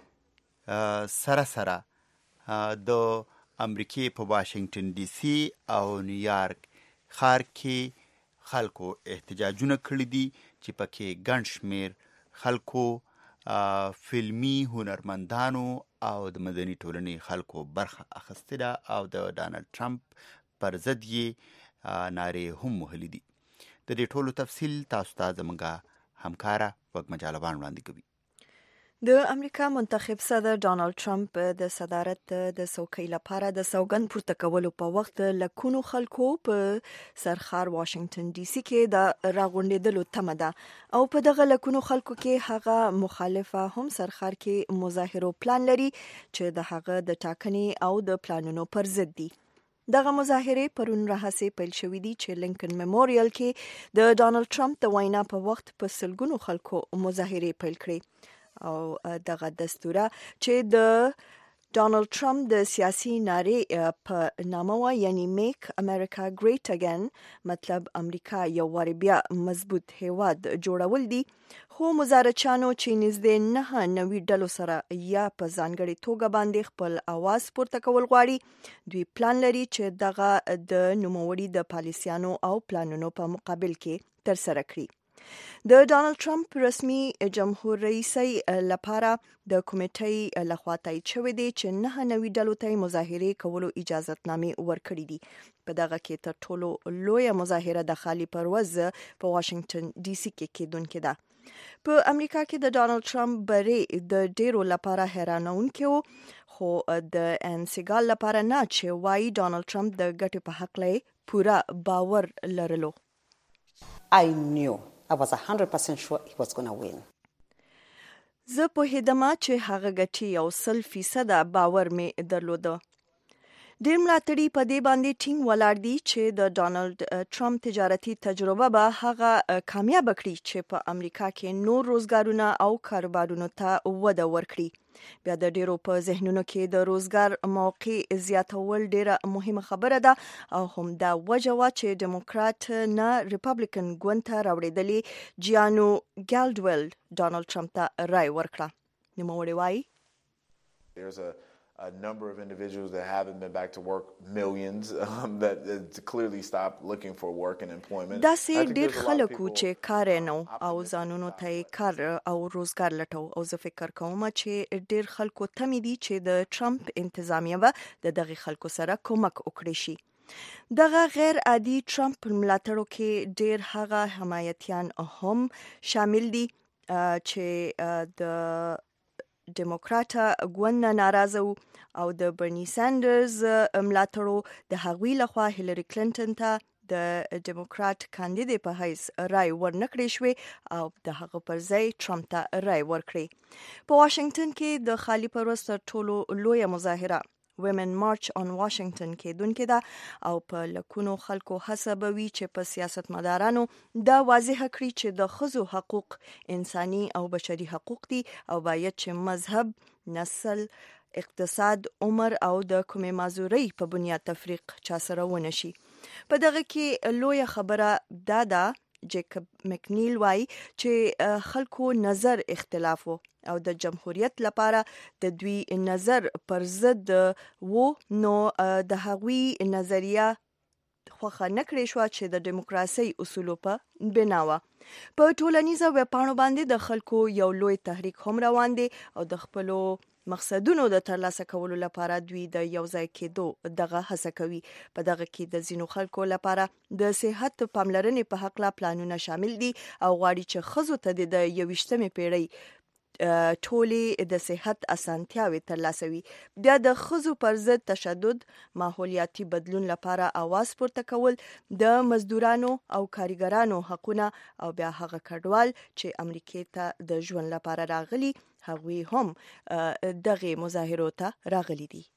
سره د امریکای په واشنگټن ډي سي او نیویارک ښار کې خلکو احتجاجونه کړي دي چې پکې ګڼ شمېر خلکو فلمي هنرمندانو او د مدني ټولنې خلکو برخه اخیستې ده او د ډانلډ ټرمپ پر ضد یې نارې هم وهلې دي. د دې ټولو تفصیل تاسو ته زموږ همکاره وږمه جالبان وړاندې کوي. د امریکا منتخب صدر ډانلډ ټرمپ د صدارت د څوکۍ لپاره د سوګند پورته کولو په وخت لکونو خلکو په سرخار واشنگټن ډي سي کې د راغونډېدلو تمه ده او په دغه لکونو خلکو کې هغه مخالفه هم سرخار کې مظاهرو پلان لري چې د هغه د ټاکنې او د پلانونو پر ضد دي. دغه مظاهره پرون راهسې پیل شوې دي چې لینکن میموریل کې د ډانلډ ټرمپ د وینا په وخت په سلګونو خلکو مظاهره پیل کړې او دغه دستوره چې د ډانلډ ټرمپ د سیاسي نارې په نامه و یعنی میک امریکا ګریټ اگین مطلب امریکا یو وار بیا مضبوط هیواد جوړول دي. خو مظاهرچیانو چې نږدې 9 ډلو سره یا په ځانګړې توګه باندې خپل اواز پورته کول غواړي دوی پلان لري چې دغه د نوموړي د پالیسیانو او پلانونو په مقابل کې ترسره کړي. د ډانلډ ټرمپ رسمي جمهور رئیسي لپاره د کمیټې لخوا تایید شوی دی چې 9 ډلو ته مظاهره کولو اجازهتنامې ورکړې دي. په دغه کې تر ټولو لویه مظاهره د خالي پرواز په واشنگټن ډي سي کې کېدونکې ده. په امریکا کې د ډانلډ ټرمپ بری د ډیرو لپاره حیرانونکی و، خو د انسیګال لپاره نه چې وایي ډانلډ ټرمپ د ګټې په حق لای پوره باور لرلو. I knew, I was 100% sure he was going to win. زه پوهېدم چې هغه ګټي او 100% باور مې درلوده. ډېر ملاتړي په دې باندې ټینګ ولاړ دي چې د ډانلډ ټرمپ تجارتي تجربه به هغه کامیاب کړي چې په امریکا کې نور روزګارونه او کاروبارونو ته وده ورکړي. بیا د ډیرو په ذهنونو کې د روزګار موقع زیاتول ډیره مهمه خبره ده او هم دا وجه وا چې ډیموکرات نه ریپبلیکن ګوند ته راوړېدلې جیانو ګالډویل ډانلډ ټرمپ ته رای ورکړه. نوموړی وایي There's a number of individuals that haven't been back to work, millions that clearly stopped looking for work and employment. داسې ډېر خلک چې کار نه او ځانونو ته کار او روزګار لټو او زه فکر کوم چې ډېر خلکو تمې دي چې د ټرمپ انتظامیه به د دغه خلکو سره کومک وکړي شي. دغه غیر عادي ټرمپ ملاتړو کې ډېر هغه حمایتیان هم شامل دي چې د ډیموکراټ ګوند نه ناراضه وو او د برني سانډرز ملاتړو د هغوی لخوا هیلری کلینټن ته د ډیموکراټ کاندیدې په حیث رای ورنکړې شوې او د هغه پر ځای ټرمپ ته رای ورکړې. په واشنگټن کې د خالي پروس تر ټولو لویه مظاهره Women March on Washington کېدونکې ده او په لکونو خلکو هڅه به وي چې په سیاستمدارانو دا واضح کړي چې د ښځو حقوق انساني او بشري حقوق دي او باید چې مذهب، نسل، اقتصاد، عمر او د کومې معذورۍ په بنیاد تفریق چا سره ونه شي. په دغه کې لویه خبره دا ده جیکب مکنیل وایي چې خلکو نظر اختلاف و او د جمهوریت لپاره د دوی نظر پر ضد وو، نو د هغوی نظریه خوښه نه کړې شوه چې د دیموکراسۍ اصولو په بنا وه. په ټولنیزه ویبپاڼو باندې د خلکو یو لوی تحریک هم روان دی او د خپلو مقصدونو د ترلاسه کولو لپاره دوی د یو ځای کېدو دغه هڅه کوي. په دغه کې د ځینو خلکو لپاره د صحت پاملرنې په حق لا پلانونه شامل دي او غواړي چې ښځو ته د 21مې پیړۍ ټولې د صحت اسانتیاوې ترلاسه وي. بیا د ښځو پر ضد تشدد، ماحولیاتي بدلون لپاره اواز پورته کول، د مزدورانو او کارګرانو حقونه او بیا هغه کډوال چې امریکې ته د ژوند لپاره راغلي هغوی هم دغه مظاهرو ته راغلي دي.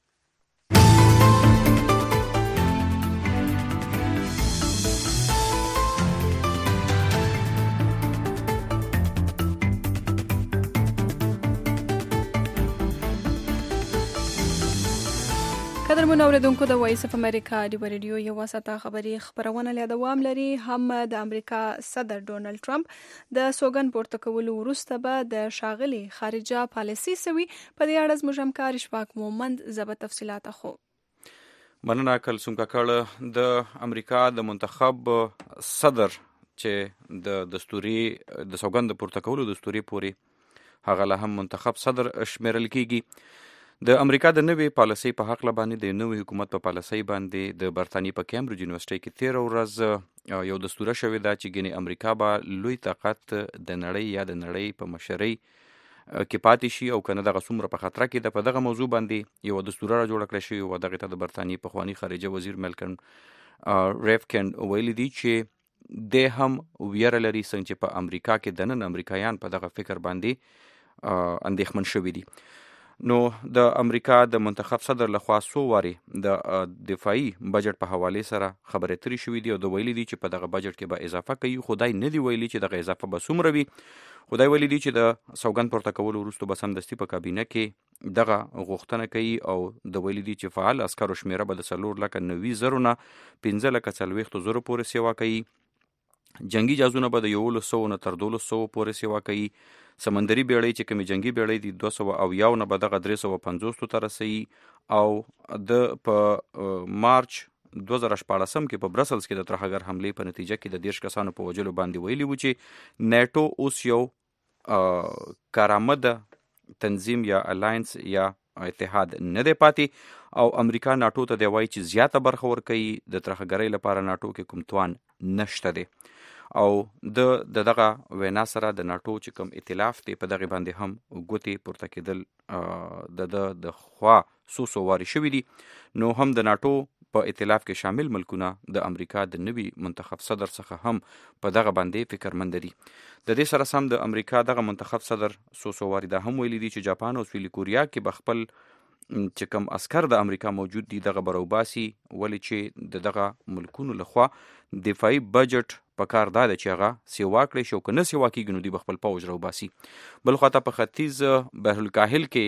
قدرمن اوریدونکو د وایس اف امریکا د ریډیو یو واسطه خبری خبرونه له دوام لري. هم د امریکا صدر ډونالد ټرمپ د سوګن پورته کولو وروسته به د شاغلي خارجه پالیسي سوي په دې اړه زموږ همکار اشفاق مومند زبر تفصيلات خو مننه کلسوم کاکړ. د امریکا د منتخب صدر چې د دستوري د سوګن پورته کولو دستوري پوري هغه له هم منتخب صدر شمیرل کیږي. د امریکا د نوې پالیسۍ په حق باندې د نوې حکومت په پالیسۍ باندې د برتانیې په کیمبرج یونیورسيټي کې 13 ورځ یو دستور شوی دا چې ګینه امریکا به لوی طاقت د نړۍ یا د نړۍ په مشرۍ کې پاتې شي او کنه دغه څومره په خطر کې د په دغه موضوع باندې یو دستور را جوړ کړی شوی او دغه ته د برتانیې په خواني خارجه وزیر ملکن ریفکن ویلي دی چې د هم ویره لري څنګه په امریکا کې د نن امریکایان په دغه فکر باندې اندېښمن شوي دي. نو د امریکا د منتخب صدر لخوا سو واري د دفاعي بجټ په حواله سره خبرې ترې شوې دي او د ویلي دي چې په دغه بجټ کې به اضافه کوي. خدای نه دی ویلي چې دغه اضافه به څومره وي. خدای ویلي دي چې د سوګن پورته کولو وروسته به سمدستي په کابینه کې دغه غوښتنه کوي او د ویلي دي چې فعال عسکرو شمیره به د 4,90,000 نه 15,40,000 پورې سیوا کوي. جنگي جهازونه به د 100 نه تر 200 پورې سیوا کوي. سمندري بیړۍ چې کومې جنگي بیړۍ دي 200 نه به دغه 350 ته رسي او د په مارچ 2014 کې په برسلز کې د ترهګر حمله په نتیجه کې د 10 کسانو په وجلو باندې ویلي و چې نیټو اوس یو کارآمد تنظیم یا الاینس یا اتحاد نه دی پاتې او امریکا ناټو ته دی وایي چې زیاته برخه ورکوي د ترهګرۍ لپاره ناټو کې کوم توان نشته دی او د دغه وینا سره د ناتو چې کوم ائتلاف دی په دغه باندې هم ګوتې پورته کېدل د خوا سوسو واري شوي دي. نو هم د ناتو په ائتلاف کې شامل ملکونه د امریکا د نوي منتخب صدر څخه هم په دغه باندې فکرمند دي. د دې سره سم د امریکا دغه منتخب صدر سوسو واري دا هم ویلي دي چې جاپان او سویلي کوریا کې به خپل چې کوم عسكر د امریکا موجود دي دغه بروباسي، ولې چې دغه ملکونو لخوا دفاعي بجټ په کار دا ده چې هغه سیوا کړی شي او که نه سیوا کېږي نو دوی به خپل پوځ روباسي. بل خواته په ختیځ بحرالکاهل کې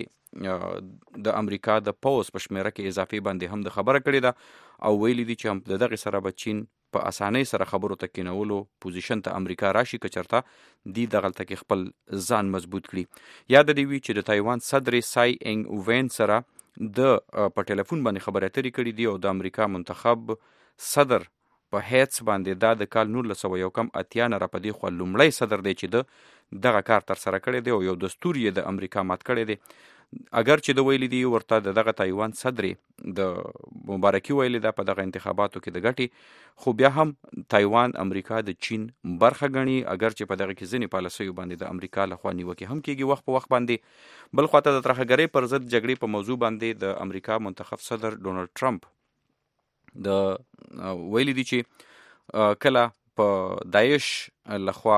د امریکا د پوځ په شمیره کې اضافه باندې هم د خبره کړې ده او ویلي دي چې هم دغه سره به چین په اسانۍ سره خبرو ته کېنولو پوزیشن ته امریکا راشي که چېرته دی دغلته کې خپل ځان مضبوط کړي. یاد دې وي چې د تایوان صدر سای انګ وین سره د په ټلیفون باندې خبرې اترې کړې دي او د امریکا منتخب صدر په هیڅ باندې دا د کال 1980 نه را په دې خوا لومړی صدر دی چې دغه کار تر سره کړی دی او یو دستور یې د امریکا مات کړی دی. اگر چې د ویلي دی ورته دغه تایوان صدر د مبارکي ویلي ده په دغه انتخاباتو کې د ګټې، خو بیا هم تایوان امریکا د چین برخه ګڼي، اگر چې په دغه کې ځینې پالیسیو باندې د امریکا لخوا نیوکې هم کېږي وخت په وخت باندې. بل خواته د ترهګرۍ پر ضد جګړې په موضوع باندې د امریکا منتخب صدر ډونالډ ټرمپ د ویلي دي چې کله په داعش لخوا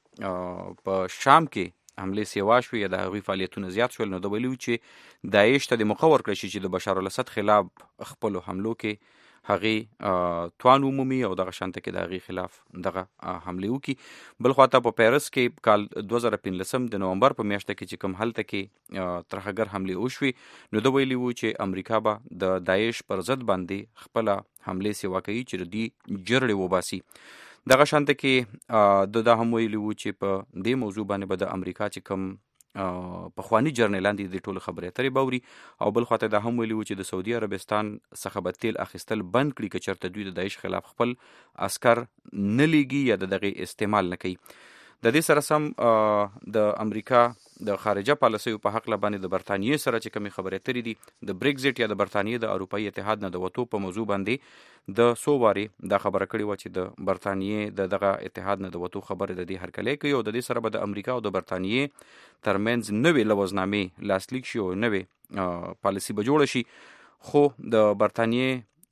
په شام کې حمله سیوا شوې یا د هغوی فعالیتونه زیات شول، نو د ویلي چې داعش ته د موقع ورکړی شي چې د بشار الاسد خلاف خپلو حملو کې هغې توان ومومي او دغه شانته کې د هغې خلاف دغه حملې وکړي. بل خواته په پیرس کې کال 2015 د نومبر په میاشته کې چې کوم هلته کې ترهګر حملې وشوې، نو د ویلي و چې امریکا به د داعش پر ضد باندې خپله حملې سیوا کوي چې دوی جرړې وباسي. دغه شانته کې دا هم ویلي و چې په دې موضوع باندې به د امریکا چې کوم پخواني جرنیلان دي د ټولو خبرې اترې باوري، او بل خواته دا هم ویلي و چې د سعودي عربستان څخه به تیل اخیستل بند کړي که چېرته دوی د داعش خلاف خپل عسکر نه لیږي یا د دغې استعمال نه کوي. د دې سره سم د امریکا د خارجه پالیسیو په حق باندې د برتانیې سره چې کومې خبرې اترې دي د بریکزټ یا د برتانیې د اروپایي اتحاد نه د وتو په موضوع باندې د څو وارې دا خبره کړې وه چې د برتانیې د دغه اتحاد نه د وتو خبرې د دې هرکلی کوي او د دې سره به د امریکا او د برتانیې ترمنځ نوې لوظنامې لاسلیک شي او نوې پالیسي به جوړه شي. خو د برتانیې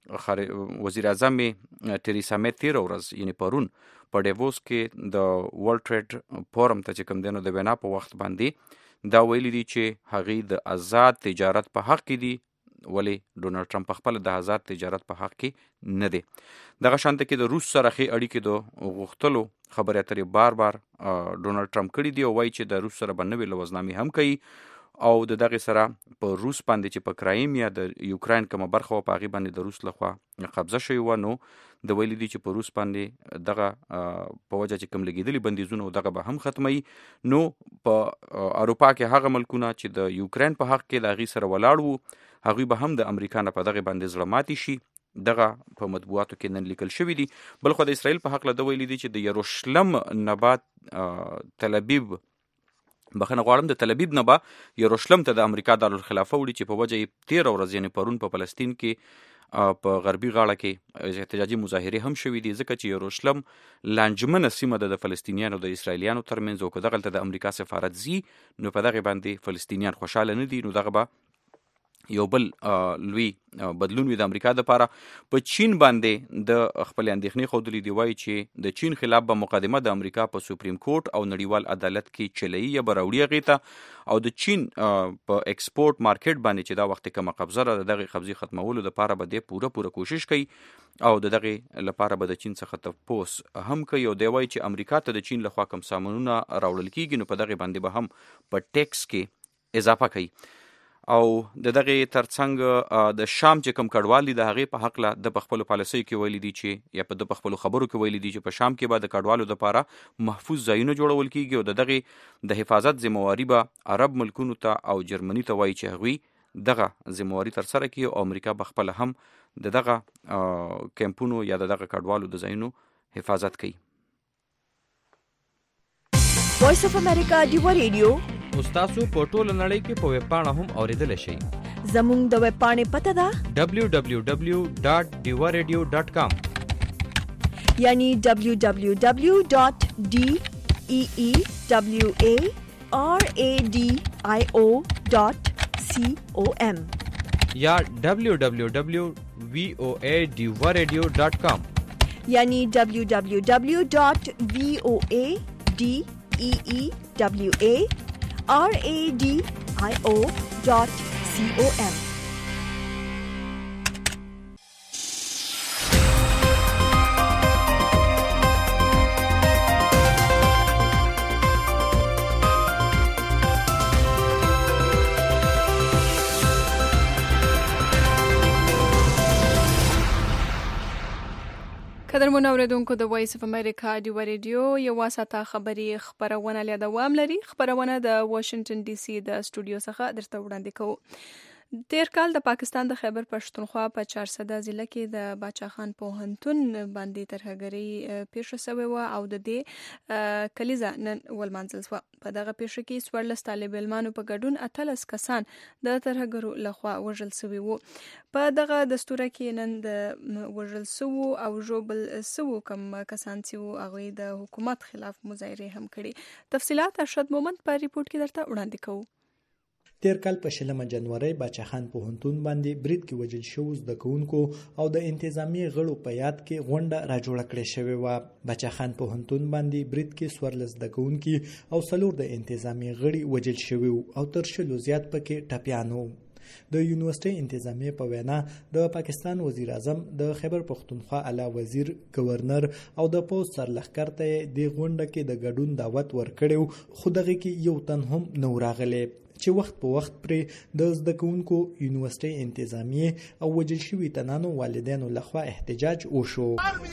وزیر اعظم تریسا مې تېره ورځ یعنې پرون په ډیووس کې د ورلډ ټریډ فورم ته چې کوم دی نو د وینا په وخت باندې دا ویلي دي چې هغې د آزاد تجارت په حق کې دي، ولې ډونالډ ټرمپ خپله د آزاد تجارت په حق کې نه دی. دغه شانته کې د روس سره ښې اړیکې د غوښتلو خبرې اترې بار ډونالډ ټرمپ کړي دي او وایي چې د روس سره به نوې لوظنامې هم کوي او د دغې سره په روس باندې چې په کرایم یا د یوکراین کومه برخه وه په هغې باندې د روس لخوا قبضه شوې وه، نو د ویلي دي چې په روس باندې دغه په وجه چې کوم لګېدلي بندیزونه و دغه به هم ختموي. نو په اروپا کې هغه ملکونه چې د یوکراین په حق کې د هغې سره ولاړ وو هغوی به هم د امریکا نه په دغې باندې زړه ماتې شي. دغه په مطبوعاتو کې نن لیکل شوي دي. بل خو د اسرائیل په حق له ده ویلي دي چې د یروشلم نه بعد تلابیب بخښنه غواړم د تلابیب نه به یروشلم ته د امریکا دارالخلافه وړي چې په وجه یې 13 ورځ یعنې پرون په فلسطین کې په غربي غاړه کې احتجاجي مظاهرې هم شوي دي ځکه چې یروشلم لانجمنه سیمه ده د فلسطینیانو د اسرائیلیانو ترمنځ او که دغلته د امریکا سفارت ځي نو په دغې باندې فلسطینیان خوشحاله نه دي، نو دغه به یو بل لوی بدلون وي د امریکا دپاره. په چین باندې د خپلې اندېښنې ښودلې دي، وایي چې د چین خلاف به مقدمه د امریکا په سپریم کورټ او نړیوال عدالت کې چلوي یا به راوړي هغې ته، او د چین په ایکسپورټ مارکیټ باندې چې دا وخت کومه قبضه ده د دغې قبضې ختمولو دپاره به دی پوره کوشش کوي او د دغې لپاره به د چین څخه تپوس هم کوي. او دی وایي چې امریکا ته د چین لخوا کوم سامانونه راوړل کېږي نو په دغې باندې به هم په ټیکس کې اضافه کوي. او د دغې ترڅنګ د شام چې کوم کډوال دي د هغې په هکله د په خپلو پالیسیو کې ویلي دي چې یا په د په خپلو خبرو کې ویلي دي چې په شام کې به د کډوالو دپاره محفوظ ځایونه جوړول کېږي او د دغې د حفاظت ذمهواري به عرب ملکونو ته او جرمني ته وایي چې هغوی دغه ذمهواري ترسره کړي او امریکا به خپله هم د دغه کیمپونو یا د دغه کډوالو د ځایونو حفاظت کوي. وایس اف امریکا ډیوا ریډیو تاسو په ټوله نړۍ کې په ویب پاڼه هم اوریدلی شئ. زموږ د ویب پاڼې پته ده www.diwaradio.com. یعنی www.deewaradio.com یا www.voadeewaradio.com یعنی www.voadeewaradio.com قدرمن اوریدونکو د وایس اف امریکا ډیو ریډیو یو واسطه خبری خبرونه له دوام لري. خبرونه د واشنگټن ډي سي د سټوډیو څخه درته وړاندې کوو. تیر کال د پاکستان د خیبر پښتونخوا په 400 ضلع کې د باچاخان پوهنتون باندې ترهګري پیښه شوې و او د دې کلیزه نن ولمانځل شو. په دغه پیښه کې 14 طالب علمانو په ګډون 18 کسان د ترهګرو لخوا وژل شوي وو. په دغه دستور کې نن د وژل شوو او ژوبل شوو کم کسان چې هغه د حکومت خلاف مظاهره هم کړي. تفصيلات ارشد مومند په ریپورت کې درته وړاندې کوو. تیر کال په 16 جنوري باچاخان پوهنتون باندې برید کې وژل شوو زده کوونکو او د انتظامی غړو په یاد کې غونډه راجوړه کړې شوې و. باچاخان پوهنتون باندې برید کې 14 زده کوونکي او 4 د انتظامی غړي وژل شوي او تر شلو زیات پکې ټپیانو. د یونیورسيټي انتظامیه په وینا د پاکستان وزیر اعظم د خیبر پښتونخوا اعلی وزیر گورنر او د پوز سرلښکر ته د غونډه کې د ګډون دعوت ورکړیو، خو دغه کې یو تن هم نو راغلی چې وخت په وخت پرې د زده کوونکو یونیورسيټي انتظامیه او وژل شوي تنانو والدینو لخوا احتجاج وشو.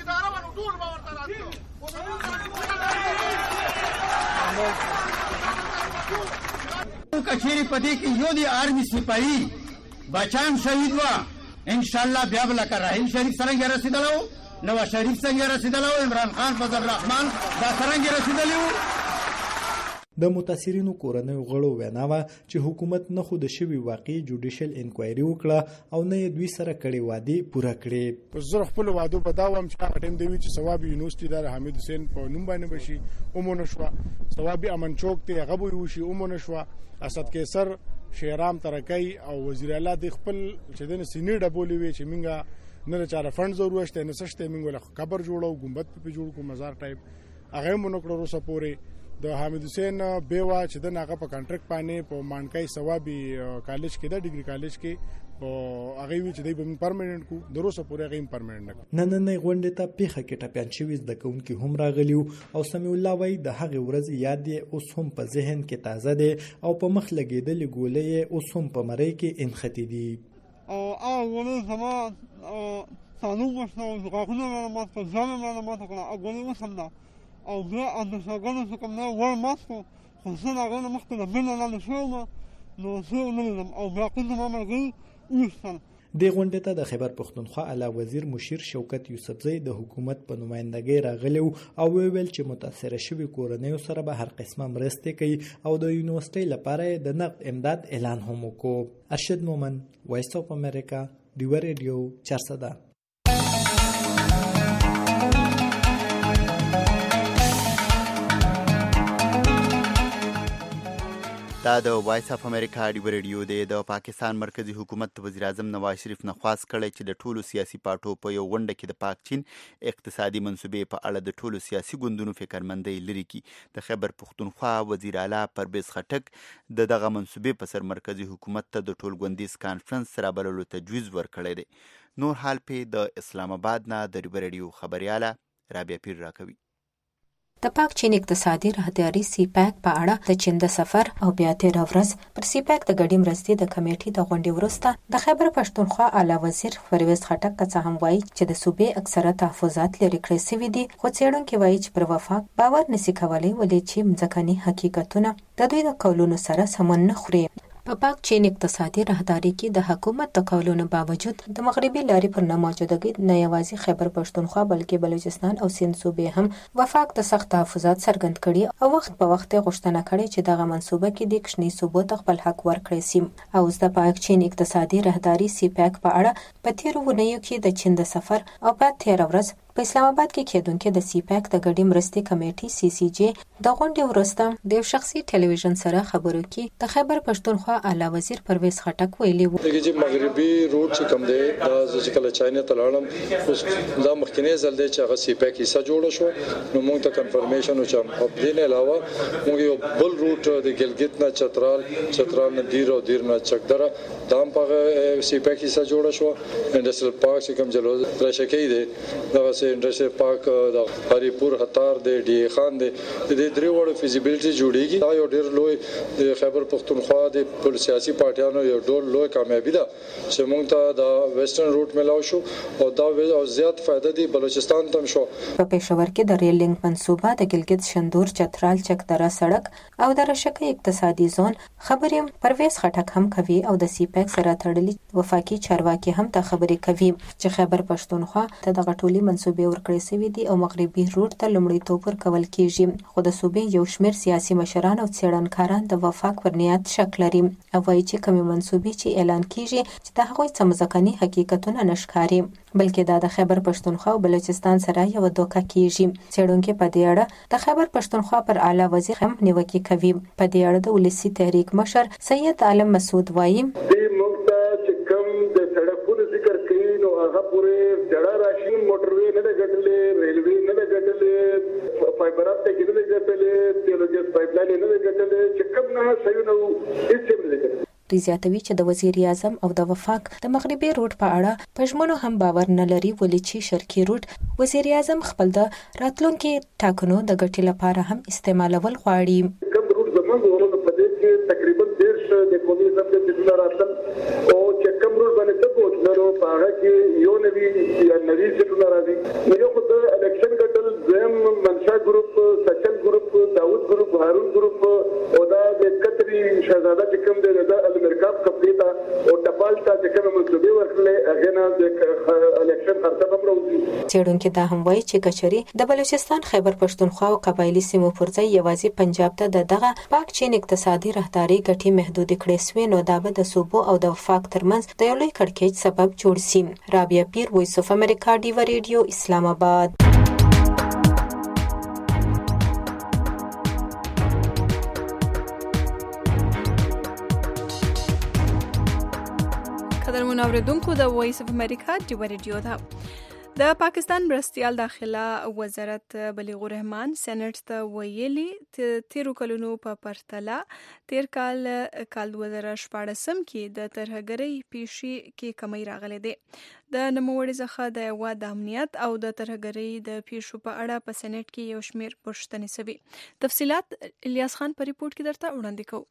کچېری پدې کې یو دی آرمي سپاهي بچان شهید وا ان شاء الله بیا بل کر راهیل شریف څنګه رسیدلو، نواز شریف څنګه رسیدلو، عمران خان فضل الرحمن دا څنګه رسیدلو. د متاثرینو کورنۍ غړو ویناوه چې حکومت نه خود شوی واقعي جوډیشل انکوایري وکړه او نه دوی سره کړي وادي پوره کړي. په زړه خپل وادو بداوم چې ټیم دی چې ثواب یونیورسيټي دار حمید حسین په نوم باندې بشي اومونه شو، ثواب امن چوک ته هغه وي شي اومونه شو، اسد کیسر شیرام ترکی او وزیر اعلی د خپل چې د سینې ډبولې وي چې منګه نه چاره فند ضرورت نه سشته منګه له قبر جوړو ګمبد په جوړ کو مزار ټایپ هغه مونږ کړو روسه پورې د حمید حسین بیوا چې د ناغه په کانټریکټ باندې په مانکای ثوابي کالج کې د ډیګري کالج کې په هغه وی چې د پرمننت کو دروسه پورې هغه پرمننت نه غونډه ته پیخه کې ټپيان شوي د کوونکې هم راغلیو او سمي الله وای د هغه ورځ یاد اوس هم په ذهن کې تازه ده او په مخ لګیدل ګولې اوس هم په مړی کې انختی دي. او ولې زما سالو مشنو غوښنه ما په ځان ما ته کړه او ولې وسمنه او بیا د څنګه څنګه نو ور ماسکو خو څنګه غوښنه مخ ته بل نه شو نو څو نلم او بیا کوم ما مرګي وښن. د غونډې ته د خیبر پښتونخوا اعلی وزیر مشیر شوکت یوسفزئی د حکومت په نمائندګۍ راغلی او ویل چې متاثره شوي کورنیو سره به هر قسمه مرستې کوي او د یونیورسيټي لپاره د نقد امداد اعلان هم وکړ. ارشد مومند، وایس اف امریکا، ډیو ریډیو 400. دا د وایس اف امریکا ډیو ریډیو دی. د پاکستان مرکزی حکومت وزیر اعظم نواز شریف نه خواست کړی چې د ټولو سیاسي پارټو په یو غونډه کې د پاک چین اقتصادي منصوبې په اړه د ټولو سیاسي ګوندونو فکرمندۍ لري کی. د خیبر پښتونخوا وزیر اعلی پرویز خټک دغه منصوبې په سر مرکزی حکومت ته د ټولګوندیز کانفرنس سره بللو تجویز ورکړی دی. نور حال په د اسلام آباد نه د ډیو ریډیو خبرياله رابعه پیر راکوي. د پاک چین اقتصادي راهداري سی پیک په اړه د چین د سفر او بیا تیر ورځ پر سی پیک د ګډي مرستې د کمیټې د غونډې وروسته د خیبر پښتونخوا اعلی وزیر پرویز خټک څه هم وایي چې د صوبې اکثره تحفظات لري کړی شوي دي، خو څېړونکي وایي چې پر وفاق باور نشي کولای ولې چې ځمکني حقیقتونه د دوی د قولونو سره سمون نه خوري. په پاک چین اقتصادي راهداري کې د حکومت د قولونو باوجود د مغربي لارې پر نه موجودګۍ نه یوازې خیبر پښتونخوا بلکې بلوچستان او سیند صوبې هم وفاق د سخت تحفظات څرګند کړي او وخت په وخت غوښتنه کړې چې دغه منصوبه کې د کشنی صوبو ته خپل حق ورکړي سي. او د پاک چین اقتصادي راهداري سی پیک په اړه په تیر ونیو کې د چین د سفر او په تیر ورځ په اسلام آباد کې کېدونکو د سی پیک د ګډي مرستې کمیټې سی سی جی د غونډې وروسته د شخصي ټلویزیون سره خبرو کې د خیبر پښتونخوا اعلی وزیر پرویز خټک ویلي و چې مغربي روټ چې کوم دی دا چې کله چاینه تلاړم دا مخکنی ځل دی چې هغه سی پیک حصہ جوړ شو نو موږ ته کنفرمیشن او چې په دې نه علاوه موږ یو بل روټ د ګلګت نه چترال نه دیر او دیر نه چکدره دام په سی پیک حصہ جوړ شو انډستریل پارک چې کوم جلو راشکې دی دا سه انډستریل پارک د هریپور هتار دی ډی خان دی د درې وړ فیزیبিলিټي جوړیږي دا یو ډیر لوی د خیبر پښتونخوا د ټول سیاسي پارټیانو یو ډول لوی کامیابی ده چې موږ ته د ویسټرن روټ ملاو شو او دا او زیات فائدہ دی بلوچستان ته شو. په پېښور کې د ریل لینک منصوبه د ګلګت شندور چترال چکدره سړک او د رشکه اقتصادي زون خبرې پرویز خټک هم کوي او د سی پیک سره تړلي وفاقي چارواکي هم ته خبرې کوي چې خیبر پښتونخوا ته د غټولي منصوبې ورکړې سوي دي او مغربي روټ ته لومړیتوب ورکول کیږي خو د صوبې یو شمېر سیاسي مشران او څېړنکاران د وفاق پر نیت شک لري او وایي چې کومې منصوبې چې اعلان کیږي چې د هغوی څه مځکني حقیقتونه نشکاري بلکې دا د خیبر پښتونخوا او بلوچستان سره یو دوکه کیږي څېړونکو په دې اړه د خیبر پښتونخوا پر اعلی وزیر هم نیوکه کوي په دې اړه د ولسی تحریک مشر سید عالم مسعود وایي هغه پورې جړه راشي موټروي نه لګټلې ریلوي نه لګټلې فایبر اپ ته کې نه لګټلې تیلوجس پایپ لاین نه لګټلې چې کوم نه شوی نو هیڅ نه لګټلې زیاتوي چې د وزیر اعظم او د وفاق د مغربي روټ په اړه پښمنو هم باور نه لري ولې چې شرقي روټ وزیر اعظم خپل د راتلونکو ټاکنو د ګټې لپاره هم استعمالول غواړي کوم روټ زموږ ورته په دې کې تقریبا 10 د قومي اسمبلی د راتل او چې کوم روټ باندې څه پوښتنه په هغه کې یو نوی سیټونه راځي نو یو خو د الیکشن ګټل زم منشا ګروپ سچل ګروپ داوود ګروپ هارون ګروپ او دا د کتري شهزاده چې کوم دی د المرکاب کپلیتا او ټپال ته چې کوم منصوبې ورکړلې هغه نه د الیکشن خرڅه هم راوځي چېرونکو دا هم وایي چې کچري د بلوچستان خیبر پښتونخوا او قبایلی سیمو پرځای یوازې پنجاب ته دغه پاک چین اقتصادي رهداري ګټې محدود کړې سوې نو دا به د صوبو او د وفاق ترمنځ د یو لوی کړکېچ سبب جوړ شي. رابعه پیر وایس اف امریکا ډیو ریډیو اسلام آباد. قدرمن اوریدونکو د وایس اف امریکا ډیو ریډیو دا د پاکستان مرستیال داخله وزارت بلیغ الرحمن سېنات ته ویلي تیرو کلونو په پرتله تیر کال 2014 کې د ترهګرۍ پیښې کې کمی راغلي دي د نوموړي څخه د هیواد د امنیت او د ترهګرۍ د پیښو په اړه په سېنات کې یو شمېر پوښتنې شوي تفصيلات الیاس خان په ریپورت کې درته وړاندې کوو.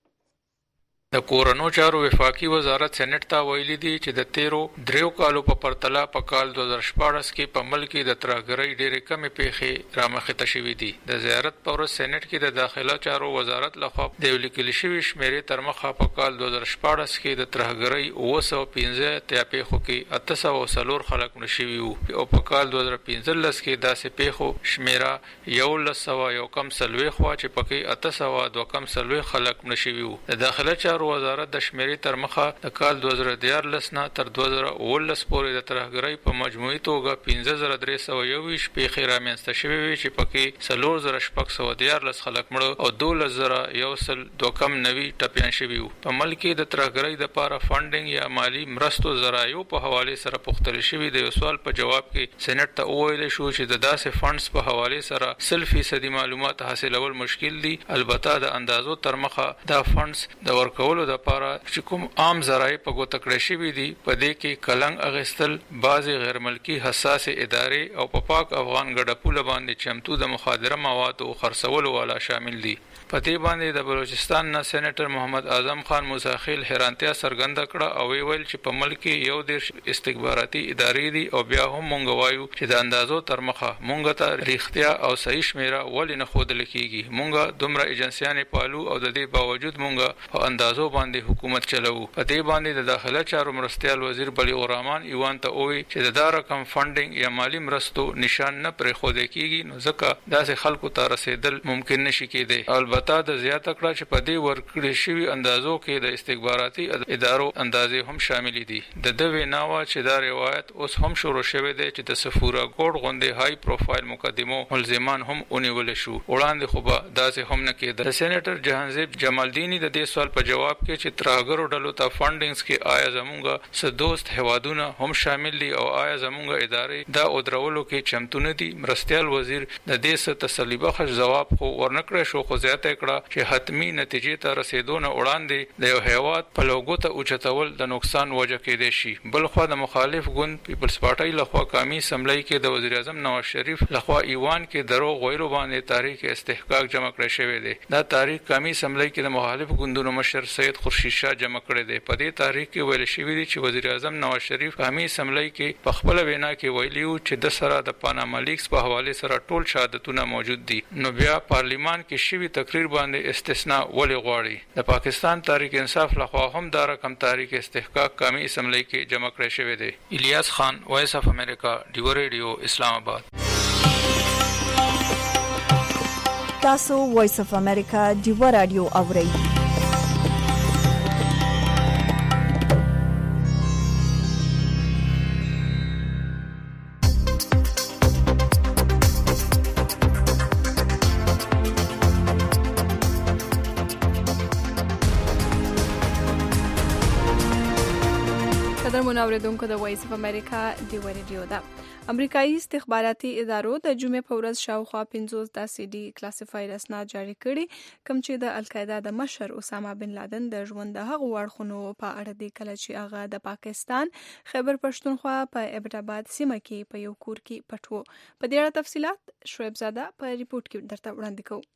د کورونو چارو وفاقي وزارت سېنات ته ویلي دي چې د تیرو دریو کالو په پرتله په کال 2014 کې په ملک کې د ترهګرۍ ډېرې کمې پیښې رامخته شوې دي. د زیارت په ورځ سېنات کې د داخله چارو وزارت لخوا د لیکل شوی شمیرې تر مخه په کال 2014 کې د ترهګرۍ 915 تیا پیښو کې 804 خلک نشوي او په کال 2015 کې داسې پیښو شمیره 1100 یو کم سلوي خوا چې پکې 802 کم سلوي خلک نشوي. د داخله چارو وزارت د شمیرې تر مخه د کال 2014 نه تر 2019 پورې د ترهګرۍ په مجموعي توګه 15321 پیښې رامنځته شوې وي چې پکې 4614 خلک مړه او 12102 کم نوي ټپيان شوي وو. په ملک کې د ترهګرۍ د لپاره فنډینګ یا مالی مرستو ذرایعو په حواله سره پوښتل شوی د یو سوال په جواب کې سېنات ته وویل شو چې د داسې فنډز په حواله سره 100% معلومات حاصلول مشکل دي. البته د اندازو تر مخه دا فنډز د ورکو د لپاره چې کوم عام ذرایع په ګوته کړی شوي دي په دې کې کلنګ اغستل بعضې غیر ملکي حساس ادارې او په پاک افغان ګډه پوله باندې چمتو د مخدره موادو خرڅولو والا شامل دي. په دې باندې د بلوچستان نه سېنیټر محمد اعظم خان موسیخیل حیرانتیا څرګنده کړه او ویل چې په ملک کې یو ډېر استخباراتي ادارې دي او بیا هم مونږ وایو چې د اندازو تر مخه مونږ ته ریښتیا او صحیح شمیره ولې نه ښودل کیږي. مونږ دومره ایجنسیانې پالو او د دې باوجود مونږ په اندازو باندې حکومت چلو. په دې باندې د داخله چارو مرستیال وزیر بلیغ الرحمن ایوان ته وویل چې دا رقم فنډینګ یا مالی مرستو نشان نه پرې خوده کیږي نو ځکه داسې خلکو ته رسیدل ممکن نشي کېدی. البته البته د زیاته کړه چې په دې ورکړې شوی اندازو کې د استخباراتي ادارو اندازې هم شامل دي. د ویناوه چې دا روایت اوس هم شروع شوی دی چې د سفورا ګوډ غونډې های پروفایل مقدمو ملزمان هم ونیول شو. وړاندې خو به داسې هم نه کېده. د سېنیټر جهانزیب جمالدینی د دې سوال په جواب کې چې ترهګرو ډلو ته فانډینګز کې آیا زمونږ څه دوست هوادونه هم شامل دي او آیا زمونږ ادارې دا ودرولو کې چمتو نه دي. مرستیال وزیر د دې څه تسلی بخش جواب خو ورنکړی شو، خو زیاته کړه چې حتمی نتیجې ته رسیدو نه وړاندې د یو هیواد په لوګو ته اوچتول د نقصان وجه کېدای شي. بل خو د مخالف ګوند پیپلز پارټي لخوا قومي اسمبلی کې د وزیر اعظم نواز شریف لخوا ایوان کې دروغ ویلو باندې تاریخ استحقاق جمع کړی شوی دی. دا تاریخ قومي اسمبلی کې د مخالف ګوندونو مشر سید خورشید شاه جمع کړی دی. په دې تاریخ کې ویل شوی دی چې وزیر اعظم نواز شریف قومي اسمبلی کې په خپل وینا کې ویلیو چې د سره د پاناما لیکس په حواله سره ټول شهادتونه موجود دي. نو بیا پارلیمان کې شوی تقریر باندې استثناء ولې غواړي؟ د پاکستان تحریک انصاف لخوا هم دا رقم تاریخ استحقاق قومي اسمبلی کې جمع کړی شوی دی. الیاس خان، وایس اف امریکا، ډیو ریډیو، اسلام آباد. تاسو وایس اف امریکا ډیو رادیو اورئ. منوریدونکو د وایس اف امریکا ډیو ریډیو ده. امریکایي استخباراتي ادارو د جمعې په ورځ شاوخوا 50 داسې ډي کلاسیفاید اسناد جاری کړي کوم چې د القاعده د مشر اسامه بن لادن د ژوند د هغو اړخونو په اړه دی کله چې هغه د پاکستان خیبر پښتونخوا په ابټ آباد سیمه کې په یو کور کې پټ و. په دې اړه تفصيلات شعیب زاده په ریپورت کې درته وړاندې کوو.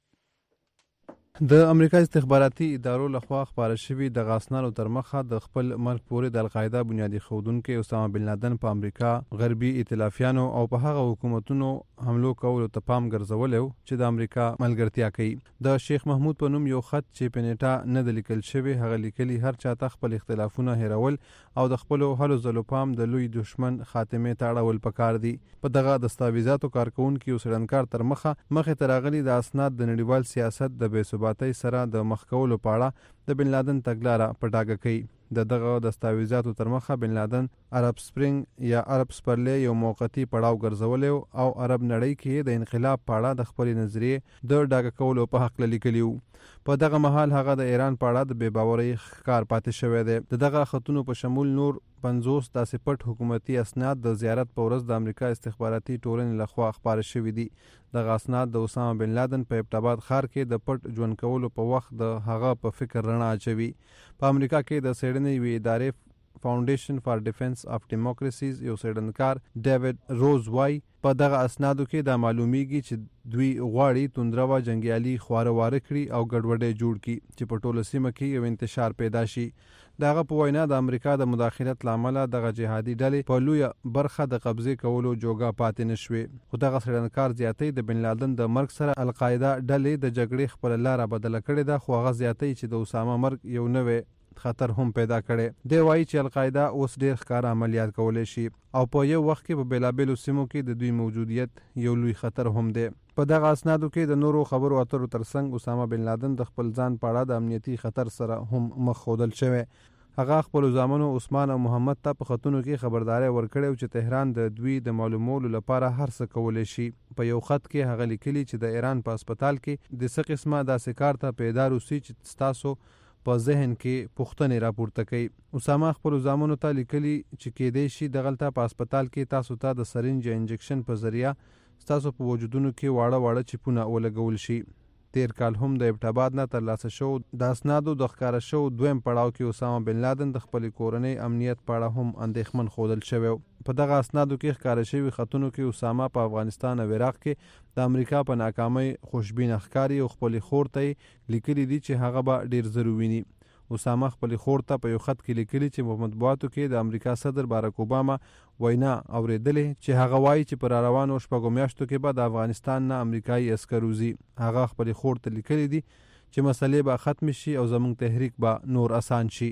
د امریکا استخباراتي ادارو لخوا خبره شوې د غاسنالو تر مخه د خپل مرګ پورې د القاعده بنیادی خودونکو اسامه بن لادن په امریکا غربي ائتلافیانو او په هغه حکومتونو حملو کولو ته پام ګرځولیو چې د امریکا ملګرتیا کوي. د شیخ محمود په نوم یو خط چې په نیټه نه د لیکل شوی هغه لیکلي هر چاته خپل اختلافونه هیرول او د خپل هلو ځلو پام د لوی دشمن خاتمه ته اړول پکار دي. په دغه دستاویزاتو کارکونکو سړنکار تر مخه تراغلي د اسناد د نړیوال سیاست د بېثباتۍ سره د مخ کولو په اړه د بن لادن تګلاره پټاګه کوي. دغه دستاویزاتو تر مخه بن لادن عرب سپرینګ یا عرب سپرلی یو موقتی پړاو ګرځولیو او عرب نړۍ کې د انقلاب په اړه د خپل نظریه د ډاګه کولو په حق لیکلیو. په دغه مهال هغه د ایران په اړه د بې باورۍ ښکار پاتې شوی دی. دغه خطونو په شمول نور 50 داسې پټ حکومتي اسناد د زیارت په ورځ د امریکا استخباراتي ټولنې لخوا خبر شوي دي. دغه اسناد د اسامه بن لادن په ابټ آباد ښار کې د پټ ژوند کولو په وخت د هغه په فکر رڼا اچوي. په امریکا کې د څېړنې یوې ادارې فاونډیشن فار ډیفنس اف ډیموکراسیز یو څېړنکار ډیوډ روز وای په دغه اسنادو کې دا معلومیږي چې دوی غواړي توندروا جنگیالي خواره کړي او ګډوډي جوړ کړي چې په ټوله سیمه کې یو انتشار پیدا شي. دغه په وینا د امریکا د مداخلت لامل دغه جهادي ډلې په لوی برخه د قبضه کولو جوګه پاتې نشوي. خو دغه څېړنکار زیاتې د بن لادن د مرګ سره القاعده ډلې د جګړې خپل لار بدل کړې ده، خو هغه زیاتې چې د اسامه مرګ یو نوې خطر هم پیدا کړي. دی وایي چې القاعده اوس ډېر ښکار عملیات کولای شي او په یو وخت کې په بیلابېلو سیمو کې د دوی موجودیت یو لوی خطر هم دی. په دغه اسنادو کې د نورو خبرو اترو ترڅنګ اسامه بن لادن د خپل ځان په اړه د امنیتي خطر سره هم مخ ښودل شوی. هغه خپل زامنو عثمان او محمد ته په خطونو کې خبرداري ورکړې چې تهران د دوی د معلومولو لپاره هر څه کولای شي. په یو خط کې هغه لیکلي چې د ایران په هسپتال کې د څه قسمه داسې کار ته پیدا روسي چې تاسو په ذهن کې پوښتنې راپورته کوي. اسامه خپل زامنو ته لیکلي چې کېدای شي دغلته په هسپتال کې تاسو ته د سرنج انجکشن په ذریعہ تاسو په وجودونو کې واړه چپونه ولګول شي. تیر کال هم د ابټ آباد نه ترلاسه شو د اسنادو د ښکاره شو دویم پړاو کې اسامه بن لادن د خپل کورنۍ امنیت په اړه هم اندېښمن ښودل شوی. په دغه اسنادو کې ښکاره شوي خطونو کې اسامه په افغانستان او عراق کې د امریکا په ناکامۍ خوشبین ښکاري او خپل خور ته لیکلي دي چې هغه به ډیر زر وویني. اسامه خپل خور ته په یو خط کې لیکلي چې په مطبوعاتو کې د امریکا صدر باراک اوباما وینا اوریدلې چې هغه وایي چې پر روانو شپږو میاشتو کې به د افغانستان نه امریکایي عسکر وځي. هغه خپل خور ته لیکلي دي چې مسلې به ختم شي او زموږ تحریک به نور آسان شي.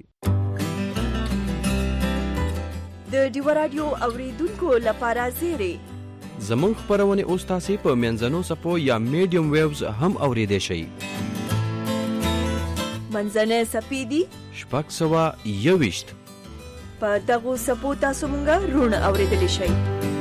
د ډیو رادیو اوریدونکو لپاره زیری زموږ خبرونه اوس تاسو په منځنو سپو یا میډیم ویوز هم اوریدئ شئ. منځنۍ څپې دي 621. په دغو څپو تاسو مونږه روڼ اورېدلی شئ.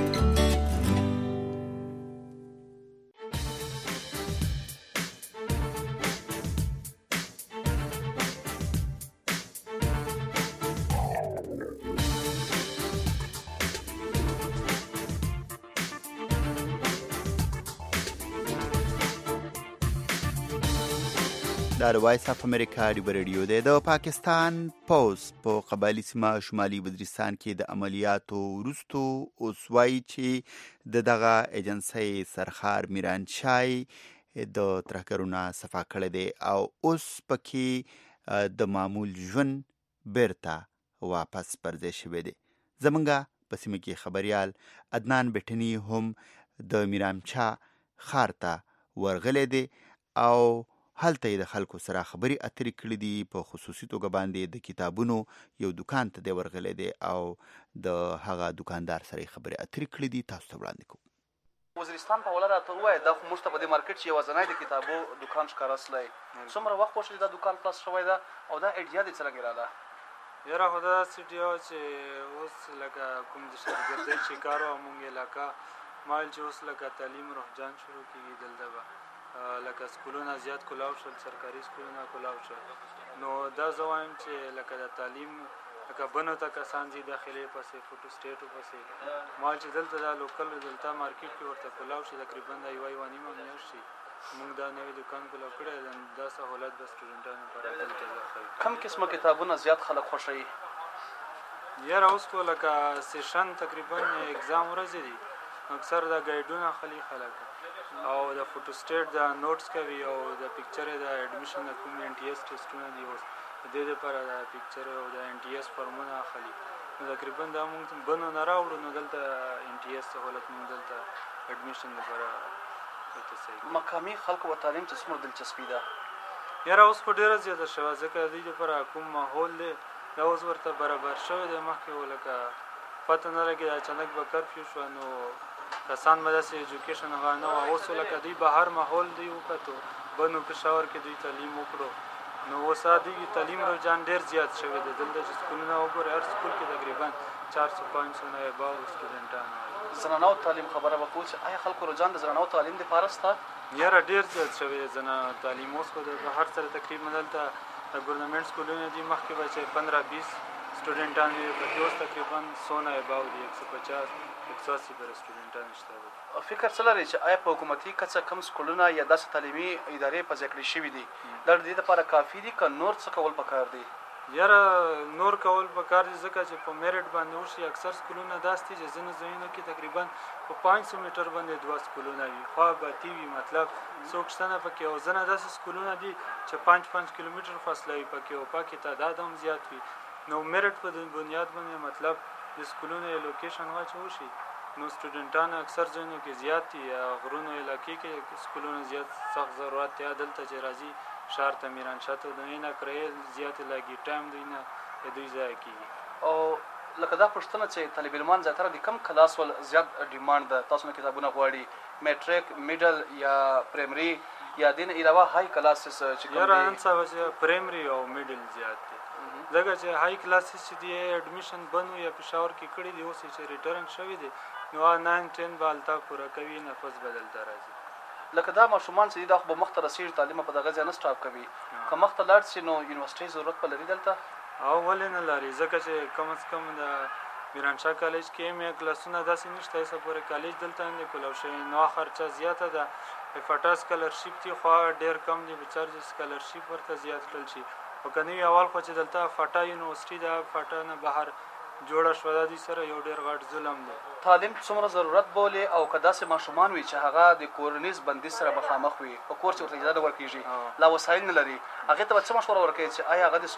دا وایس اف امریکا ریډیو دی. د پاکستان پوز په قبایلی سیمه شمالي وزیرستان کې د عملیاتو وروستو اوس وایي چې دغه ایجنسۍ سرخار میرانشاه د ترهګرو صفا کړی دی او اوس پکې د معمول ژوند بیرته واپس پرځای شوی دی. زمونږ په سیمه کې خبریال عدنان بټني هم د میرانشاه ښار ته ورغلی دی او هلته یې د خلکو سره خبرې اترې کړې دي. په خصوصي توګه باندې د کتابونو یو دکان ته دی ورغلی دی او د هغه دکاندار سره یې خبرې اترې کړې دي. تاسو ته وړاندې کوو. وزیرستان په ولا راته ووایه دا خو موږ ته په دې مارکیټ چې یوازینی د کتابو دکان ښکاره سلی څومره وخت وشو دا دکان خلاص شوی ده او دا ایډیا دې څرنګه راله؟ یاره خو دا داسې ډیا چې اوس لکه کوم د شاګردۍ چې کار وه مونږ علاقه مایل چې اوس لکه تعلیم رجحان شروع کېږي دلته به لکه سکولونه زیات کلاو شول، سرکاري سکولونه کلاو شول. نو دا زه وایم چې لکه د تعلیم لکه بنو ته کسان ځي داخلې پسې فوټو سټیټو پسې مال چې دلته دا لوکل دلته مارکیټ کې ورته کلاو شي تقریبا دا یوه نیمه میاشت شي موږ دا نوی دکان کلاو کړی دا سهولت د سټوډنټانو لپاره دلته ورکوي. کوم قسمه کتابونه زیات خلک خوښوي؟ یاره اوس خو لکه سیشن تقریبا اگزام ورځې دي اکثر دا ګایډونه خلی خلک او د فوټو سټیټ دا نوټس کوي او د پکچر د اډمیشن د کوم ان ټي ایس ټیسټونه دي اوس د دې لپاره د پکچر او د ان ټي ایس فارمونه اخلي. نو تقریبا دا موږ بنو نه راوړو نو دلته ان ټي ایس سهولت موږ دلته اډمیشن لپاره مقامي خلکو ته تعلیم ته څومره دلچسپي ده؟ یاره اوس خو ډېره زیاته شوه ځکه د دې لپاره کوم ماحول دی دا اوس ورته برابر شوی دی. مخکې لکه پته نه لګي اچانک به کرفیو شوه نو کسان به داسې ایجوکیشن هغه نه وه. اوس لکه دوی بهر ماحول دوی وکتو بنو پېښور کې دوی تعلیم وکړو نو اوس دوی تعلیم رجحان ډېر زیات شوی دی. دلته چې سکولونه وګورئ هر سکول کې تقریبا 400-500 نه اباو سټوډنټان. زنانو تعلیم خبره به کوو چې آیا خلکو رجحان د زنانو تعلیم دپاره شته؟ یاره ډېر زیات شوی دی زنانو تعلیم. اوس خو د هر سره تقریبا دلته د ګورنمنټ سکولونه دي مخکې به چې 15-20 سټوډنټان وي پکې اوس تقریبا 100 نه اباو دي 150-180 پر سټوډنټان شته. فکر څه لري چې آیا په حکومتي کچه کم سکولونه یا داسې تعلیمي ادارې په ځای کړې شوي دي دا د دې لپاره کافي دي که نور څه کول پکار دي؟ یاره نور کول پکار دي ځکه چې په میرټ باندې وشي. اکثر سکولونه داسې دي چې ځینو ځایونو کې تقریبا په 500 میټر باندې 2 سکولونه وي خوا باتی وي مطلب څوک شته نه پکې او ځینې داسې سکولونه دي چې 5 کیلومتر فاصله وي پکې او پکې تعداد هم زیات وي. نو میرټ په بنیاد باندې مطلب د سکولونو لوکیشن واچول شي نو سټوډنټان اکثر ځایونو کې زیات دي غرونو علاقې کې سکولونو زیات سخت ضرورت دی. دلته چې راځي ښار ته میرانشاه ته دوی نه کرایه زیات لګي ټایم دوی نه دوی ضایع کېږي. او لکه دا پوښتنه چې طالب علمان زیاتره د کم کلاس ول زیات ډیمانډ ده تاسو نه کتابونه غواړي میټریک میډل یا پرایمري یا دین علاوه های کلاسز چې کوم یاره نن سبا چې پرایمري او میډل زیات دي ځکه چې های کلاسز چې دی اډمیشن بنو یا پېښور کې کړي دي اوس چې ریټرن شوي دي نو 9-10 به هلته پوره کوي نفس به دلته راځي. لکه دا ماشومان چې دي دا خو به مخته رسېږي تعلیم په دغه ځای نه سټاپ کوي که مخته لاړ شي نو یونیورسټۍ ضرورت به لري دلته؟ او ولې نه لري ځکه چې کم از کم د میرانشاه کالج کې هم کلاسونه داسې نشته هېڅ پورې کالج دلته نه دی کلاو شوی نو خرچه زیاته ده. فټا سکالرشیپ دي خو ډېر کم دي به چارج سکالرشیپ ورته زیات کړل شي او که نه وي اول خو چې دلته فټا یونیورسټي ده فټا نه بهر جوړه شوه دا دوی سره یو ډېر غټ ظلم دی. تعلیم څومره ضرورت بولې او که داسې ماشومان وي چې هغه د کورنیز بندیز سره مخامخ وي په کور چې ورته اجازه ورکېږي لا وسایل نه لري هغې ته به څه مشوره ورکوي چې آیا هغه د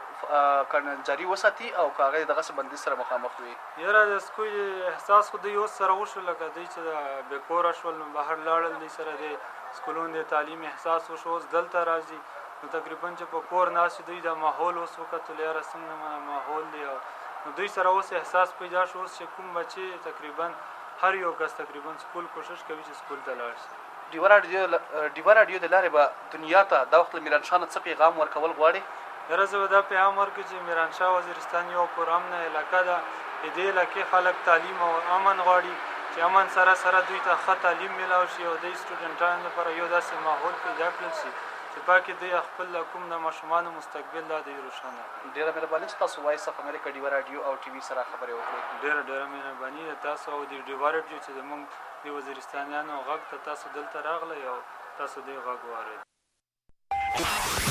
سکول جاري وساتي او که هغه دغسې بندیز سره مخامخ وي؟ یاره د سکول احساس خو دوی اوس سره وشو لکه دوی چې د بېکوره شول نو بهر لاړل دوی سره د سکولونو د تعلیم احساس وشو اوس دلته راځي نو تقریبا چې په کور ناست دوی د ماحول اوس وکتل یاره څنګه ماحول دی نو دوی سره اوس احساس پیدا شو اوس چې کوم بچی تقریبا هر یو کس تقریبا سکول کوشش کوي چې سکول ته لاړ شي. ډیوا راډیو د لارې به دنیا ته دا وخت له میران شاه نه څه پیغام ورکول غواړي؟ یاره زه به دا پیغام ورکړم چې میران شاه وزیرستان یو پرامنه علاقه ده. د دې علاقې خلک تعلیم او امن غواړي چې امن سره سره دوی ته ښه تعلیم میلاو شي او د سټوډنټانو لپاره یو داسې ماحول پیدا کړل شي چې پاکې دوی خپل کوم د ماشومانو مستقبل دا دوی روښانه کړي. ډېره مهرباني چې تاسو وایس اف امریکا ډیوا راډیو او ټي وي سره خبرې وکړې. ډېره مهرباني ده تاسو او د ډیوا راډیو چې زموږ د وزیرستانیانو غږ ته تاسو دلته راغلی او تاسو دې غږ واورئ.